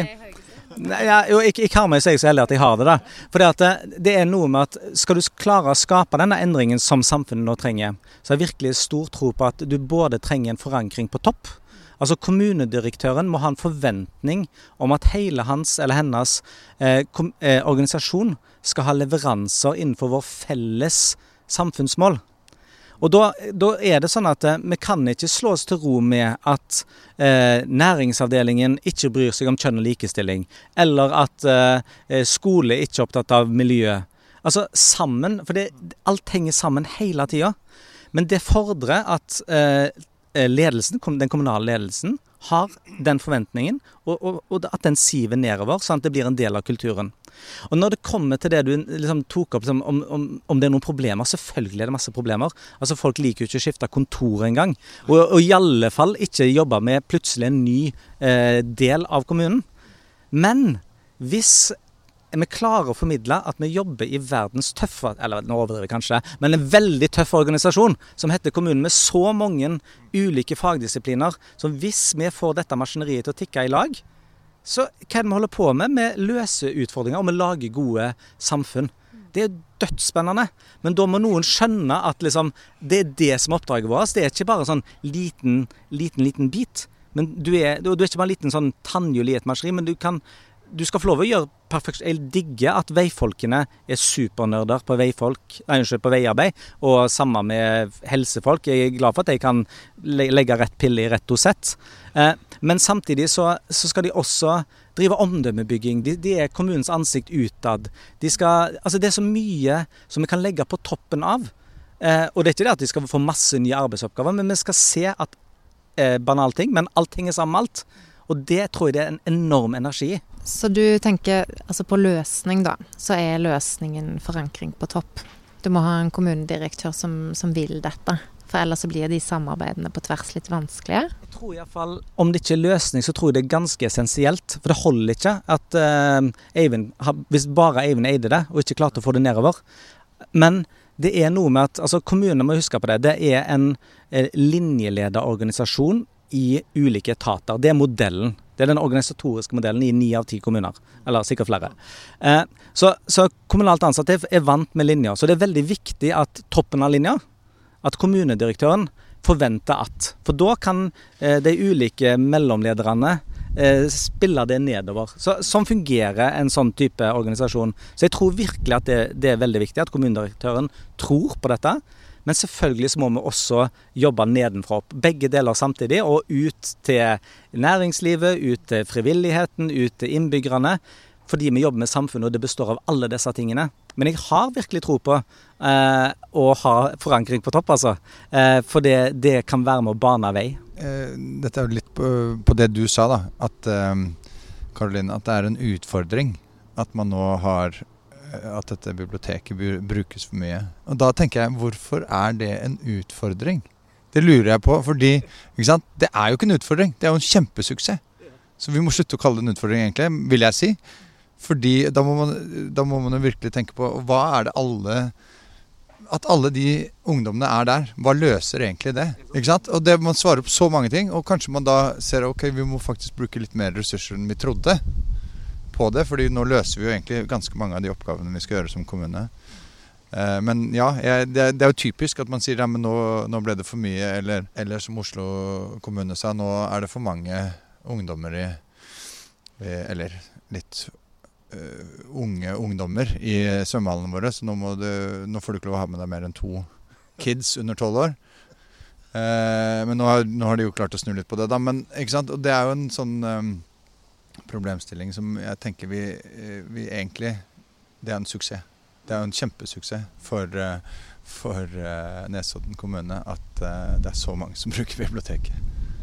ja, jo, jeg, jeg har meg seg så heldig at jeg har det da. Fordi at det, det er noe med at skal du klare å skape denne endringen som samfunnet nå trenger, så er jeg virkelig stor tro på at du både trenger en forankring på topp. Altså kommunedirektøren må ha en forventning om at hele hans eller hennes eh, kom, eh, organisasjon skal ha leveranser innenfor vår felles samfunnsmål. Og da, da er det sånn at eh, vi kan ikke slå oss til ro med at eh, næringsavdelingen ikke bryr seg om kjønn og likestilling, eller at eh, skole ikke er opptatt av miljø. Altså sammen, for det, alt henger sammen hele tiden. Men det fordrer at eh, ledelsen, den kommunale ledelsen, har den forventningen, og, og, og at den siver nedover, sånn at det blir en del av kulturen. Og når det kommer til det du liksom tok opp, om, om, om det er noen problemer, selvfølgelig er det masse problemer. Altså folk liker jo ikke å skifte kontor engang, og, og i alle fall ikke jobbe med plutselig en ny eh, del av kommunen. Men hvis vi klarer å formidle at vi jobber i verdens tøffe, eller nå overdriver vi kanskje, men en veldig tøff organisasjon som heter kommunen, med så mange ulike fagdisipliner, så hvis vi får dette maskineriet til å tikke i lag, så hva er det vi holder på med? Vi løser utfordringer, og vi lager gode samfunn. Det er dødsspennende, men da må noen skjønne at liksom, det er det som er oppdraget vårt. Det er ikke bare sånn liten, liten, liten bit, men du er, du er ikke bare en liten sånn tannhjul i et maskineri, men du kan Du skal få lov å gjøre perfekt. Jeg digger at veifolkene er supernørder på veifolk, nei, unnskyld, på veiarbeid, og sammen med helsefolk. Jeg er glad for at jeg kan legge rett pille i rett dosett. Eh, men samtidig så, så skal de også drive omdømmebygging. De, de er kommunens ansikt utad. De skal, altså det er så mye som vi kan legge på toppen av. Eh, og det er ikke det at de skal få masse nye arbeidsoppgaver, men vi skal se at eh, banale ting, men alt henger sammen med alt. Og det tror jeg det er en enorm energi i. Så du tenker, altså på løsning da, så er løsningen forankring på topp. Du må ha en kommunedirektør som, som vil dette, for ellers så blir de samarbeidene på tvers litt vanskelige. Jeg tror i hvert fall, om det ikke er løsning, så tror jeg det er ganske essensielt, for det holder ikke at uh, Eivind, hvis bare Eivind eide det, og ikke klarte å få det nedover. Men det er noe med at, altså kommunene må huske på det, det er en eh, linjelederorganisasjon i ulike etater. Det er modellen. Det er den organisatoriske modellen i ni av ti kommuner, eller sikkert flere. Eh, så, så kommunalt ansatte er vant med linjer, så det er veldig viktig at toppen av linja, at kommunedirektøren forventer at, for da kan eh, de ulike mellomlederne eh, spille det nedover. Så, sånn fungerer en sånn type organisasjon. Så jeg tror virkelig at det, det er veldig viktig at kommunedirektøren tror på dette. Men selvfølgelig så må vi også jobbe nedenfra opp, begge deler samtidig, og ut til næringslivet, ut til frivilligheten, ut til innbyggerne, fordi vi jobber med samfunnet, og det består av alle disse tingene. Men jeg har virkelig tro på eh, å ha forankring på topp, altså. Eh, for det, det kan være med å bane vei. Eh, dette er jo litt på, på det du sa da, at, eh, Karoline, at det er en utfordring at man nå har at dette biblioteket brukes for mye. Og da tenker jeg, hvorfor er det en utfordring? Det lurer jeg på, fordi ikke sant? Det er jo ikke en utfordring, det er jo en kjempesuksess. Så vi må slutte å kalle det en utfordring egentlig, vil jeg si. Fordi da må man, da må man jo virkelig tenke på, hva er det alle, at alle de ungdommene er der, hva løser egentlig det? Ikke sant? Og det man svarer på så mange ting, og kanskje man da ser, ok, vi må faktisk bruke litt mer ressurser enn vi trodde på det, fordi nå løser vi jo egentlig ganske mange av de oppgavene vi skal gjøre som kommune. Eh, men ja, jeg, det, er, det er jo typisk at man sier, ja, men nå, nå ble det for mye, eller, eller som Oslo kommune sa, nå er det for mange ungdommer i, eller litt uh, unge ungdommer i svømmehallene våre, så nå, må du, nå får du ikke lov å ha med deg mer enn to kids under tolv år. Eh, men nå har, nå har de jo klart å snu litt på det da, men ikke sant, og det er jo en sånn um, problemstilling som jeg tenker vi, vi egentlig, det er en suksess. Det er jo en kjempesuksess for, for Nesodden kommune at det er så mange som bruker biblioteket.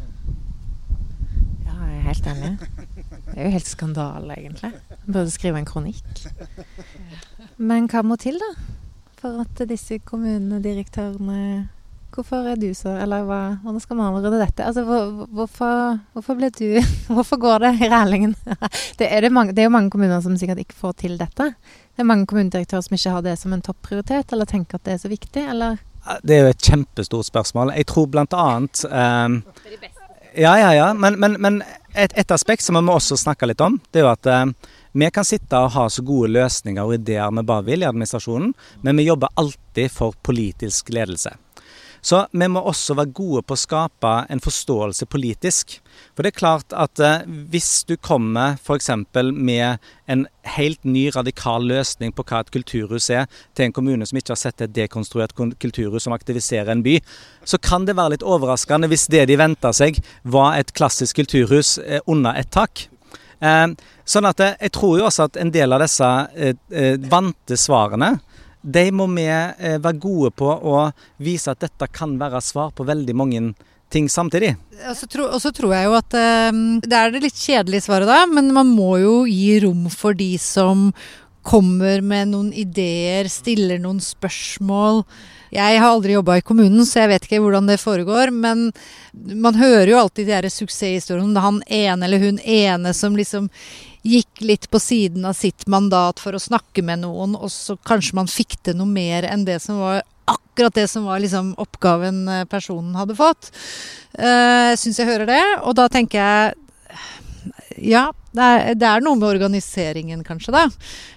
Ja, jeg er helt enig. Det er jo helt skandale egentlig. Jeg burde skrive en kronikk. Men hva må til da? For at disse kommunedirektørene Hvorfor er du så, eller hva, hvordan skal man rydde dette? Altså, hvor, hvorfor, hvorfor ble du, hvorfor går det i Rælingen? Det er, det, mange, det er jo mange kommuner som sikkert ikke får til dette. Det er mange kommunedirektører som ikke har det som en topprioritet, eller tenker at det er så viktig, eller? Det er jo et kjempestort spørsmål. Jeg tror blant annet... Um, ja, ja, ja, men, men, men et, et aspekt som vi må også snakke litt om, det er jo at um, vi kan sitte og ha så gode løsninger og ideer vi bare vil i administrasjonen, men vi jobber alltid for politisk ledelse. Så vi må også være gode på å skape en forståelse politisk. For det er klart at eh, hvis du kommer for eksempel med en helt ny radikal løsning på hva et kulturhus er, til en kommune som ikke har sett et dekonstruert kulturhus som aktiviserer en by, så kan det være litt overraskende hvis det de venter seg var et klassisk kulturhus eh, under et tak. Eh, sånn at eh, jeg tror jo også at en del av disse eh, eh, vante svarene, de må vi eh, være gode på å vise at dette kan være svar på veldig mange ting samtidig. Og så tror, tror jeg jo at um, det er det litt kjedelige svaret da, men man må jo gi rom for de som kommer med noen ideer, stiller noen spørsmål. Jeg har aldri jobbet i kommunen, så jeg vet ikke hvordan det foregår, men man hører jo alltid de her suksesshistorien om han ene eller hun ene som liksom gikk litt på siden av sitt mandat for å snakke med noen, og så kanskje man fikk til noe mer enn det som var akkurat det som var liksom oppgaven personen hadde fått. Jeg uh, synes jeg hører det, og da tenker jeg, ja, det er, det er noe med organiseringen kanskje da.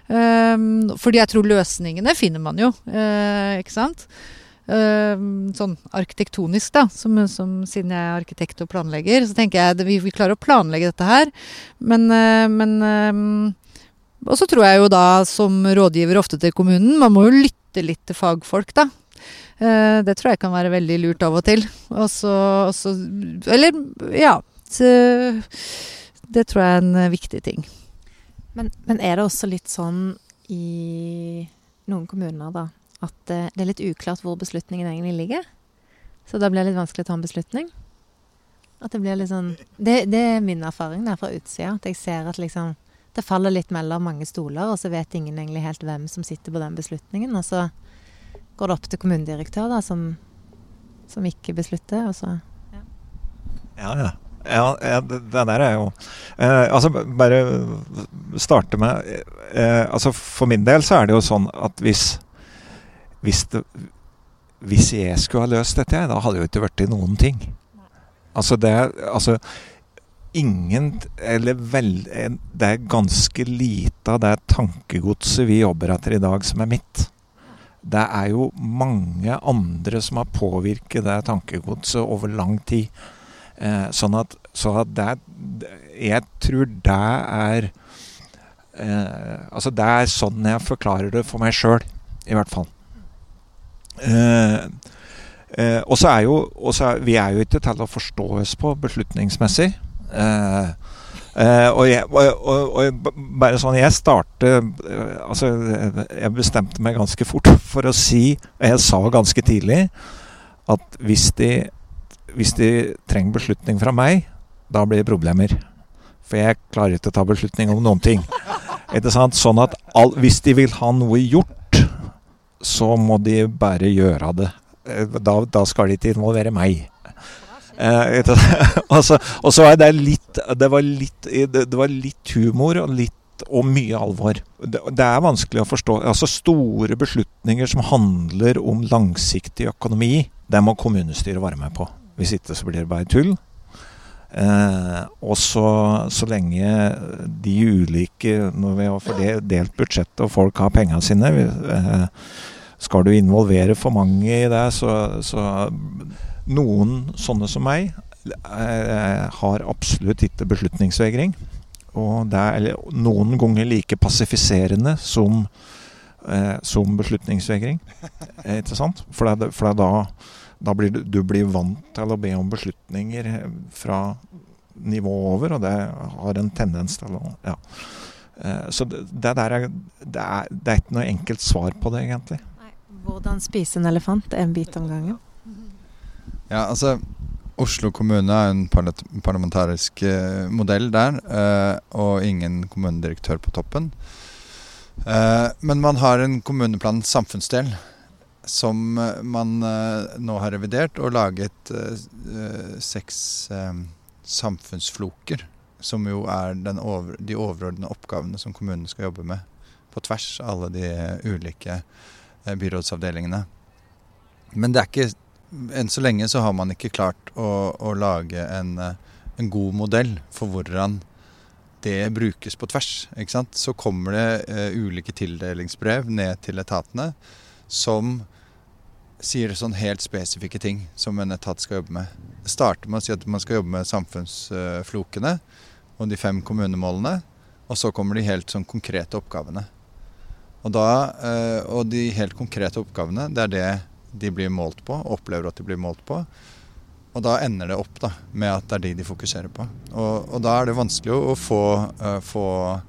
Um, fordi jeg tror løsningene finner man jo, uh, ikke sant? Uh, sånn arkitektonisk da, som, som siden jeg er arkitekt og planlegger, så tenker jeg at vi, vi klarer å planlegge dette her, men, uh, men uh, og så tror jeg jo da som rådgiver ofte til kommunen, man må jo lytte litt til fagfolk da. Uh, det tror jeg kan være veldig lurt av og til. Og så, og så eller ja, så, det tror jeg er en viktig ting. Men, men er det også litt sånn i noen kommuner da, at det er litt uklart hvor beslutningen egentlig ligger? Så da blir det litt vanskelig å ta en beslutning? At det blir litt sånn... Det, det er min erfaring der fra utsida, at jeg ser at liksom, det faller litt mellom mange stoler, og så vet ingen egentlig helt hvem som sitter på den beslutningen, og så går det opp til kommunedirektør da, som, som ikke beslutter, og så... Ja, ja. ja. Ja, det, det der er jo eh, altså bare starte med eh, altså for min del så er det jo sånn at hvis hvis, det, hvis jeg skulle ha løst dette, da hadde jo ikke vært i noen ting. Altså det er altså ingen eller vel, det er ganske lite av det tankegodset vi jobber etter i dag som er mitt. Det er jo mange andre som har påvirket det tankegodset over lang tid. Eh, sånn at, så at det, jeg tror det er eh, altså det er sånn jeg forklarer det for meg selv i hvert fall eh, eh, og så er jo også er, vi er jo ikke til å forstå oss på beslutningsmessig eh, eh, og, jeg, og, og, og bare sånn jeg startet eh, altså jeg bestemte meg ganske fort for å si, og jeg sa ganske tidlig at hvis de Hvis de trenger beslutning fra meg, da blir det problemer. For jeg klarer ikke å ta beslutning om noen ting. Ikke sant? Sånn at all, hvis de vil ha noe gjort, så må de bare gjøre det. Da, da skal de ikke involvere meg. Eh, og, så, og så er det litt, det var litt, det, det var litt humor og litt og mye alvor. Det, det er vanskelig å forstå. Altså store beslutninger som handler om langsiktig økonomi, det må kommunestyret være med på. Hvis ikke så blir det bare tull. Eh, og så, så lenge de ulike, når vi har fordelt budsjettet og folk har pengene sine, eh, skal du involvere for mange i det, så, så noen sånne som meg eh, har absolutt ikke beslutningsvegring. Og det er noen ganger like passifiserende som, eh, som beslutningsvegring. Eh, ikke sant? For det, for det da Da blir du, du blir vant til å be om beslutninger fra nivå over, og det har en tendens til å, ja. Så det, det der er, det er, det er ikke noe enkelt svar på det, egentlig. Nei, hvordan spise en elefant er en bit om gangen? Ja, altså, Oslo kommune er en parlamentarisk eh, modell der, eh, og ingen kommunedirektør på toppen. Eh, men man har en kommuneplan samfunnsdel, som man nå har revidert og laget uh, seks uh, samfunnsfloker, som jo er den over, de overordnede oppgavene som kommunen skal jobbe med på tvers av alle de ulike uh, byrådsavdelingene. Men det er ikke, enn så lenge så har man ikke klart å, å lage en, en god modell for hvordan det brukes på tvers, ikke sant? Så kommer det uh, ulike tildelingsbrev ned til etatene som sier sånn helt spesifikke ting som en etat skal jobbe med. Det starter med å si at man skal jobbe med samfunnsflokene og de fem kommunemålene, og så kommer de helt sånn konkrete oppgavene. Og, da, uh, og de helt konkrete oppgavene, det er det de blir målt på, opplever at de blir målt på. Og da ender det opp da, med at det er de de fokuserer på. Og, og da er det vanskelig å få, uh, få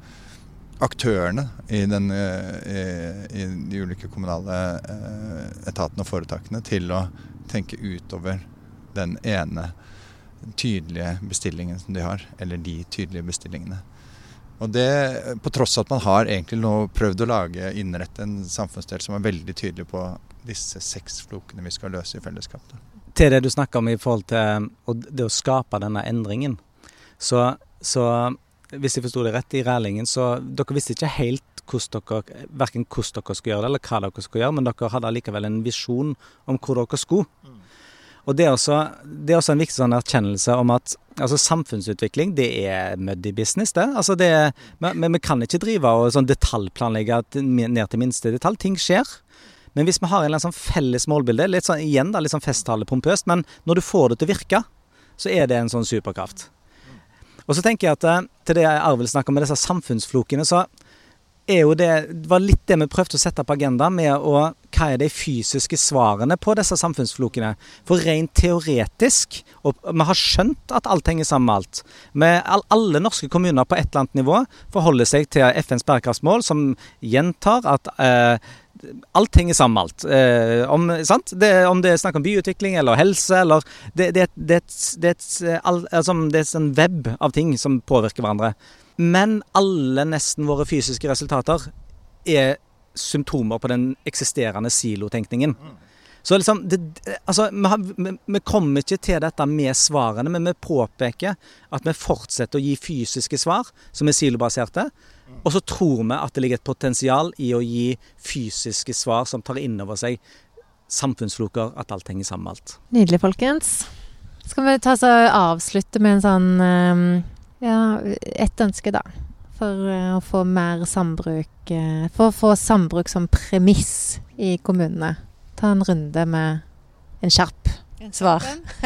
aktørene i, den, i, i de ulike kommunale uh, etatene og foretakene til å tenke utover den ene tydelige bestillingen som de har, eller de tydelige bestillingene. Og det, på tross av at man har egentlig nå prøvd å lage innrette en samfunnsdel som er veldig tydelig på disse seks flokene vi skal løse i fellesskap. Da. Til det du snakker om i forhold til det å skape denne endringen, så, så hvis jeg forstod det rett i Rælingen, så dere visste ikke helt hvordan dere, hverken hvordan dere skulle gjøre det, eller hva dere skulle gjøre, men dere hadde likevel en visjon om hvor dere skulle. Mm. Og det er, også, det er også en viktig sånn erkjennelse om at altså, samfunnsutvikling, det er muddy business, det. Altså, det er, men vi kan ikke drive og sånn detaljplanlegge ned til minste detalj. Ting skjer. Men hvis vi har en eller annen sånn felles målbilde, litt sånn, igjen da, litt sånn festtale pompøst, men når du får det til å virke, så er det en sånn superkraft. Og så tenker jeg at til det Arvild snakker om med disse samfunnsflokene, så er jo det, det var litt det vi prøvde å sette på agenda med å, hva er de fysiske svarene på disse samfunnsflokene? For rent teoretisk, og vi har skjønt at alt henger sammen med alt. Med alle norske kommuner på et eller annet nivå forholder seg til F N's bærekraftsmål, som gjentar at eh, alt henger sammen med alt. Eh, om, sant? Det, om det er snakk om byutvikling eller helse, eller det, det, det, det, det, altså, det er en web av ting som påvirker hverandre. Men alle nesten våre fysiske resultater er symptomer på den eksisterende silotenkningen. Så liksom, det, altså, vi, har, vi, vi kommer ikke til dette med svarene, men vi påpeker at vi fortsetter å gi fysiske svar som er silobaserte, og så tror vi at det ligger et potensial i å gi fysiske svar som tar inn over seg samfunnsfloker, at alt henger sammen med alt. Nydelig, folkens. Skal vi ta så avslutte med en sånn... Um Ja, et ønske da, for uh, å få mer sambruk, uh, for å få sambruk som premiss i kommunene. Ta en runde med en kjapp svar.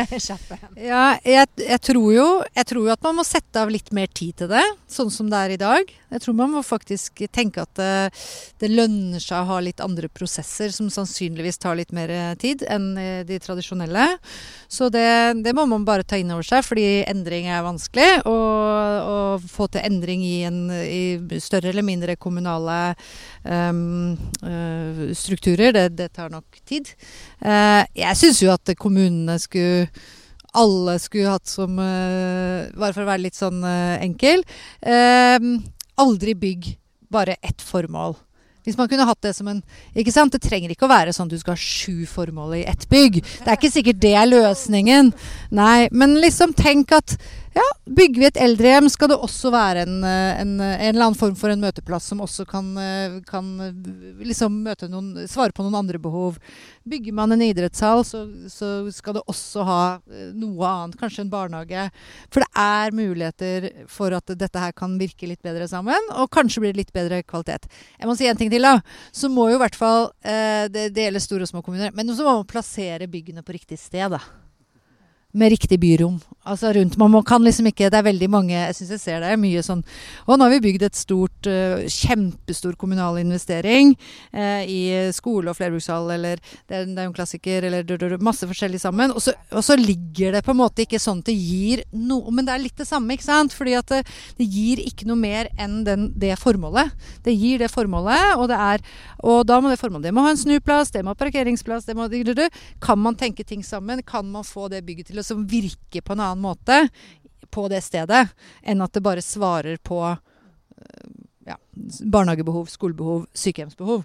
Ja, jeg, jeg, tror jo, jeg tror jo at man må sette av litt mer tid til det, sånn som det er i dag. Jeg tror man må faktisk tenke at det, det lønner seg å ha litt andre prosesser som sannsynligvis tar litt mer tid enn de tradisjonelle. Så det, det må man bare ta inn over seg, fordi endring er vanskelig, og, og få til endring i, en, i større eller mindre kommunale um, uh, strukturer, det, det tar nok tid. Uh, jeg synes jo at kommunene skulle, alle skulle hatt som, uh, bare for å være litt sånn uh, enkel, uh, aldri bygg bare ett formål. Hvis man kunne hatt det som en, ikke sant, det trenger ikke å være sånn at du skal ha sju formål i ett bygg. Det er ikke sikkert det er løsningen. Nei, men liksom tenk at, ja, bygger vi et eldrehjem, skal det også være en, en, en eller annen form for en møteplass som også kan, kan liksom møte noen, svare på noen andre behov. Bygger man en idrettshall, så, så skal det også ha noe annet, kanskje en barnehage. For det er muligheter for at dette her kan virke litt bedre sammen, og kanskje blir det litt bedre kvalitet. Jeg må si en ting til da, så må jo i hvert fall, eh, det, det gjelder store og små kommuner, men så må man plassere byggene på riktig sted da. Med riktig byrom. Altså rundt, man må, kan liksom ikke, det er veldig mange, jeg synes jeg ser det, mye sånn, og nå har vi bygd et stort, uh, kjempestor kommunal investering uh, i skole og flerbrukshall, eller det er, det er jo en klassiker, eller masse forskjellig sammen, og så, og så ligger det på en måte ikke sånn at det gir noe, men det er litt det samme, ikke sant? Fordi at det, det gir ikke noe mer enn den, det formålet. Det gir det formålet, og det er, og da må det formålet, det må ha en snuplass, det må ha parkeringsplass, det må, kan man tenke ting sammen, kan man få det bygget til som virker på en annen måte på det stedet, enn at det bare svarer på ja, barnehagebehov, skolebehov, sykehjemsbehov.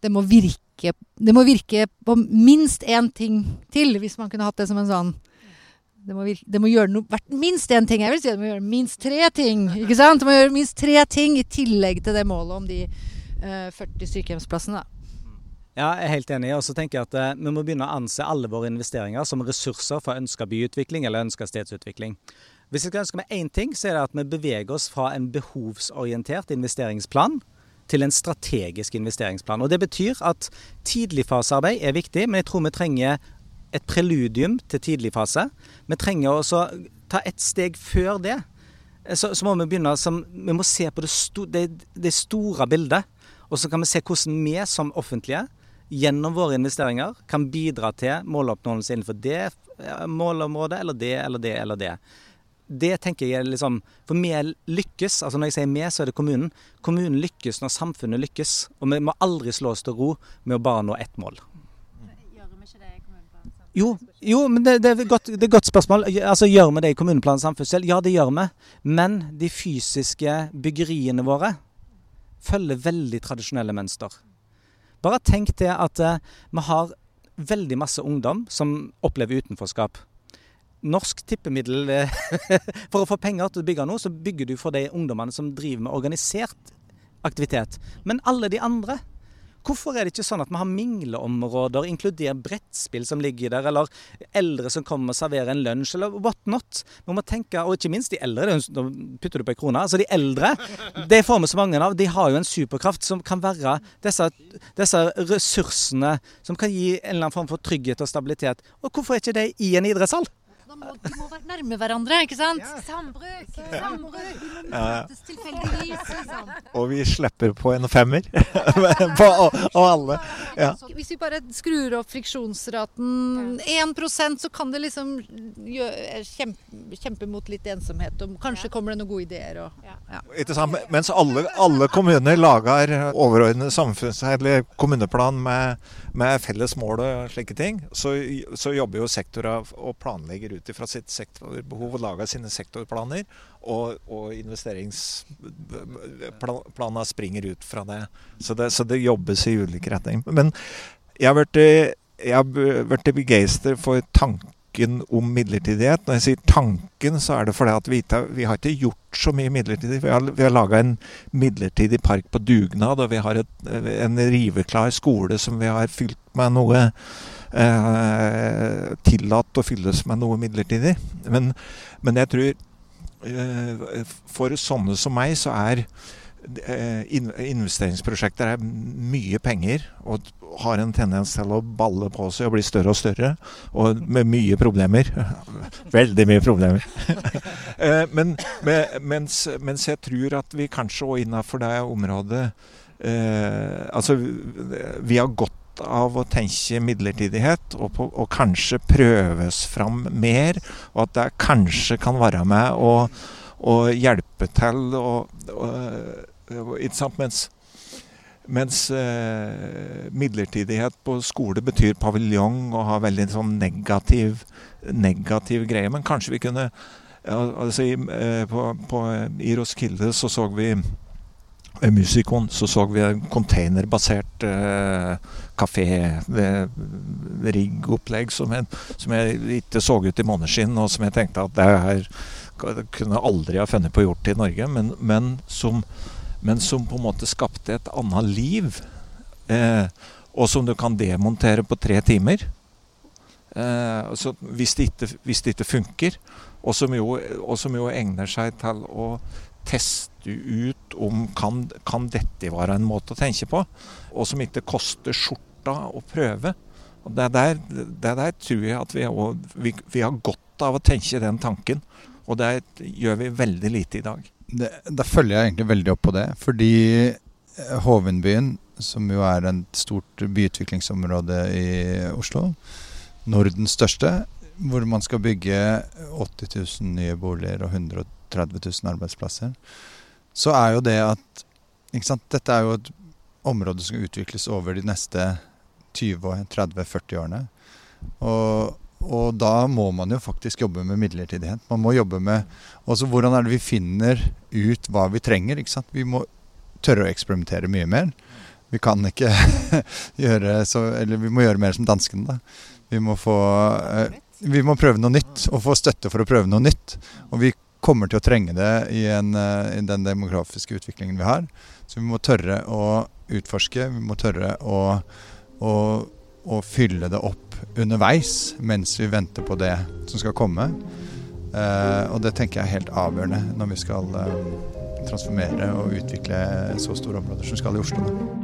det må virke, det må virke på minst en ting til, hvis man kunne hatt det som en sånn, det må, virke, det må gjøre noe, hvert minst en ting, jeg vil si det må gjøre minst tre ting, ikke sant? Det må gjøre minst tre ting i tillegg til det målet om de uh, førti sykehjemsplassene. Ja, jeg er helt enig, og så tenker jeg at uh, vi må begynne å anse alle våre investeringer som ressurser for å ønske byutvikling eller ønske stedsutvikling. Hvis jeg skal ønske meg én ting, så er det at vi beveger oss fra en behovsorientert investeringsplan til en strategisk investeringsplan. Og det betyr at tidligfasearbeid er viktig, men jeg tror vi trenger et preludium til tidligfase. Vi trenger også ta et steg før det. Så, så må vi begynne som, vi må se på det, sto, det, det store bildet, og så kan vi se hvordan vi som offentlige gjennom våre investeringer kan bidra til måloppnåelse innenfor det målområdet, eller det, eller det, eller det. Det tenker jeg liksom, for vi lykkes, altså når jeg sier vi, så er det kommunen. Kommunen lykkes når samfunnet lykkes, og vi må aldri slå oss til ro med å bare nå ett mål. Gjør vi ikke det i kommuneplanen? Jo, jo, men det, det, er godt, det er et godt spørsmål. Altså, gjør vi det i kommuneplanen samfunnsdel? Ja, det gjør vi. Men de fysiske byggeriene våre følger veldig tradisjonelle mønster. Bare tenk til at uh, vi har veldig masse ungdom som opplever utenforskap. Norsk tippemiddel, for å få penger til å bygge noe, så bygger du for de ungdommene som driver med organisert aktivitet. Men alle de andre, hvorfor er det ikke sånn at vi har mingleområder, inkluder brettspill som ligger der, eller eldre som kommer og serverer en lunsj, eller what not? Vi må tenke, og ikke minst de eldre, da putter du på en krone, altså de eldre, det får vi så mange av, de har jo en superkraft som kan være disse, disse ressursene som kan gi en eller annen form for trygghet og stabilitet. Og hvorfor er ikke det i en idrettshall? De må, de må være nærme hverandre, ikke sant? Ja. Sambruk, sambruk. De må møtes tilfeldigvis, liksom. Og vi slipper på en femmer på og alle. Ja. Hvis vi bare skrur opp friksjonsraten én prosent, så kan det liksom gjøre, kjempe, kjempe mot litt ensomhet, og kanskje kommer det noen gode ideer. Og, Ja. ja. Ikke sant? Mens alle, alle kommuner lager overordnet samfunns- eller kommuneplan med, med felles mål og slike ting, så, så jobber jo sektorer og planlegger ut fra sitt sektorbehov og lager sine sektorplaner, og, og investeringsplaner springer ut fra det. Så det, så det jobbes i ulike retninger. Men jeg har vært, jeg har vært begeistret for tanken om midlertidighet. Når jeg sier tanken, så er det fordi at vi, vi har ikke gjort så mye midlertidig. Vi har, vi har laget en midlertidig park på dugnad, og vi har et, en riveklar skole som vi har fylt med noe Eh, tillatt å fylles med noe midlertidig. Men, men jeg tror eh, for sånne som meg så er eh, investeringsprosjekter er mye penger og har en tendens til å balle på seg og bli større og større, og med mye problemer. Veldig mye problemer. eh, men, med, mens, mens jeg tror at vi kanskje også innenfor det området eh, altså vi har gått av å tenke midlertidighet og, på, og kanskje prøves fram mer, og at det kanskje kan være med og, og hjelpe til og, og, ikke sant, mens, mens eh, midlertidighet på skole betyr paviljong og har veldig sånn negativ, negativ greie, men kanskje vi kunne altså, eh, på, på, i Roskilde så så vi Musikon, så så vi en containerbasert eh, kafé riggopplegg som, som jeg ikke så ut i måneskinn, og som jeg tenkte at det her kunne aldri ha funnet på gjort i Norge, men, men, som, men som på en måte skapte et annet liv, eh, og som du kan demontere på tre timer. Eh, altså, hvis, det ikke, hvis det ikke funker, og som, jo, og som jo egner seg til å teste ut om kan, kan dette være en måte å tenke på, og som ikke koster skjorta å prøve. Og det der, det der tror jeg at vi, vi, vi har godt av å tenke den tanken, og det gjør vi veldig lite i dag. Det, da følger jeg egentlig veldig opp på det, fordi Hovenbyen, som jo er en stort byutviklingsområde i Oslo, Nordens største, hvor man skal bygge åtti tusen nye boliger og hundre og tretti tusen arbeidsplasser, så er jo det at, ikke sant, dette er jo et område som skal utvikles over de neste tjue, tretti, førti årene. Og, og da må man jo faktisk jobbe med midlertidighet. Man må jobbe med, også hvordan er det vi finner ut hva vi trenger, ikke sant? Vi må tørre å eksperimentere mye mer. vi kan ikke gjøre så, eller vi må gjøre mer som danskene da. Vi må få, eh, vi må prøve noe nytt, og få støtte for å prøve noe nytt. Og vi kommer til å trenge det i, en, i den demografiske utviklingen vi har. Så vi må tørre å utforske, vi må tørre å, å, å fylle det opp underveis, mens vi venter på det som skal komme. Eh, og det tenker jeg er helt avgjørende når vi skal eh, transformere og utvikle så store områder som vi skal i Oslo.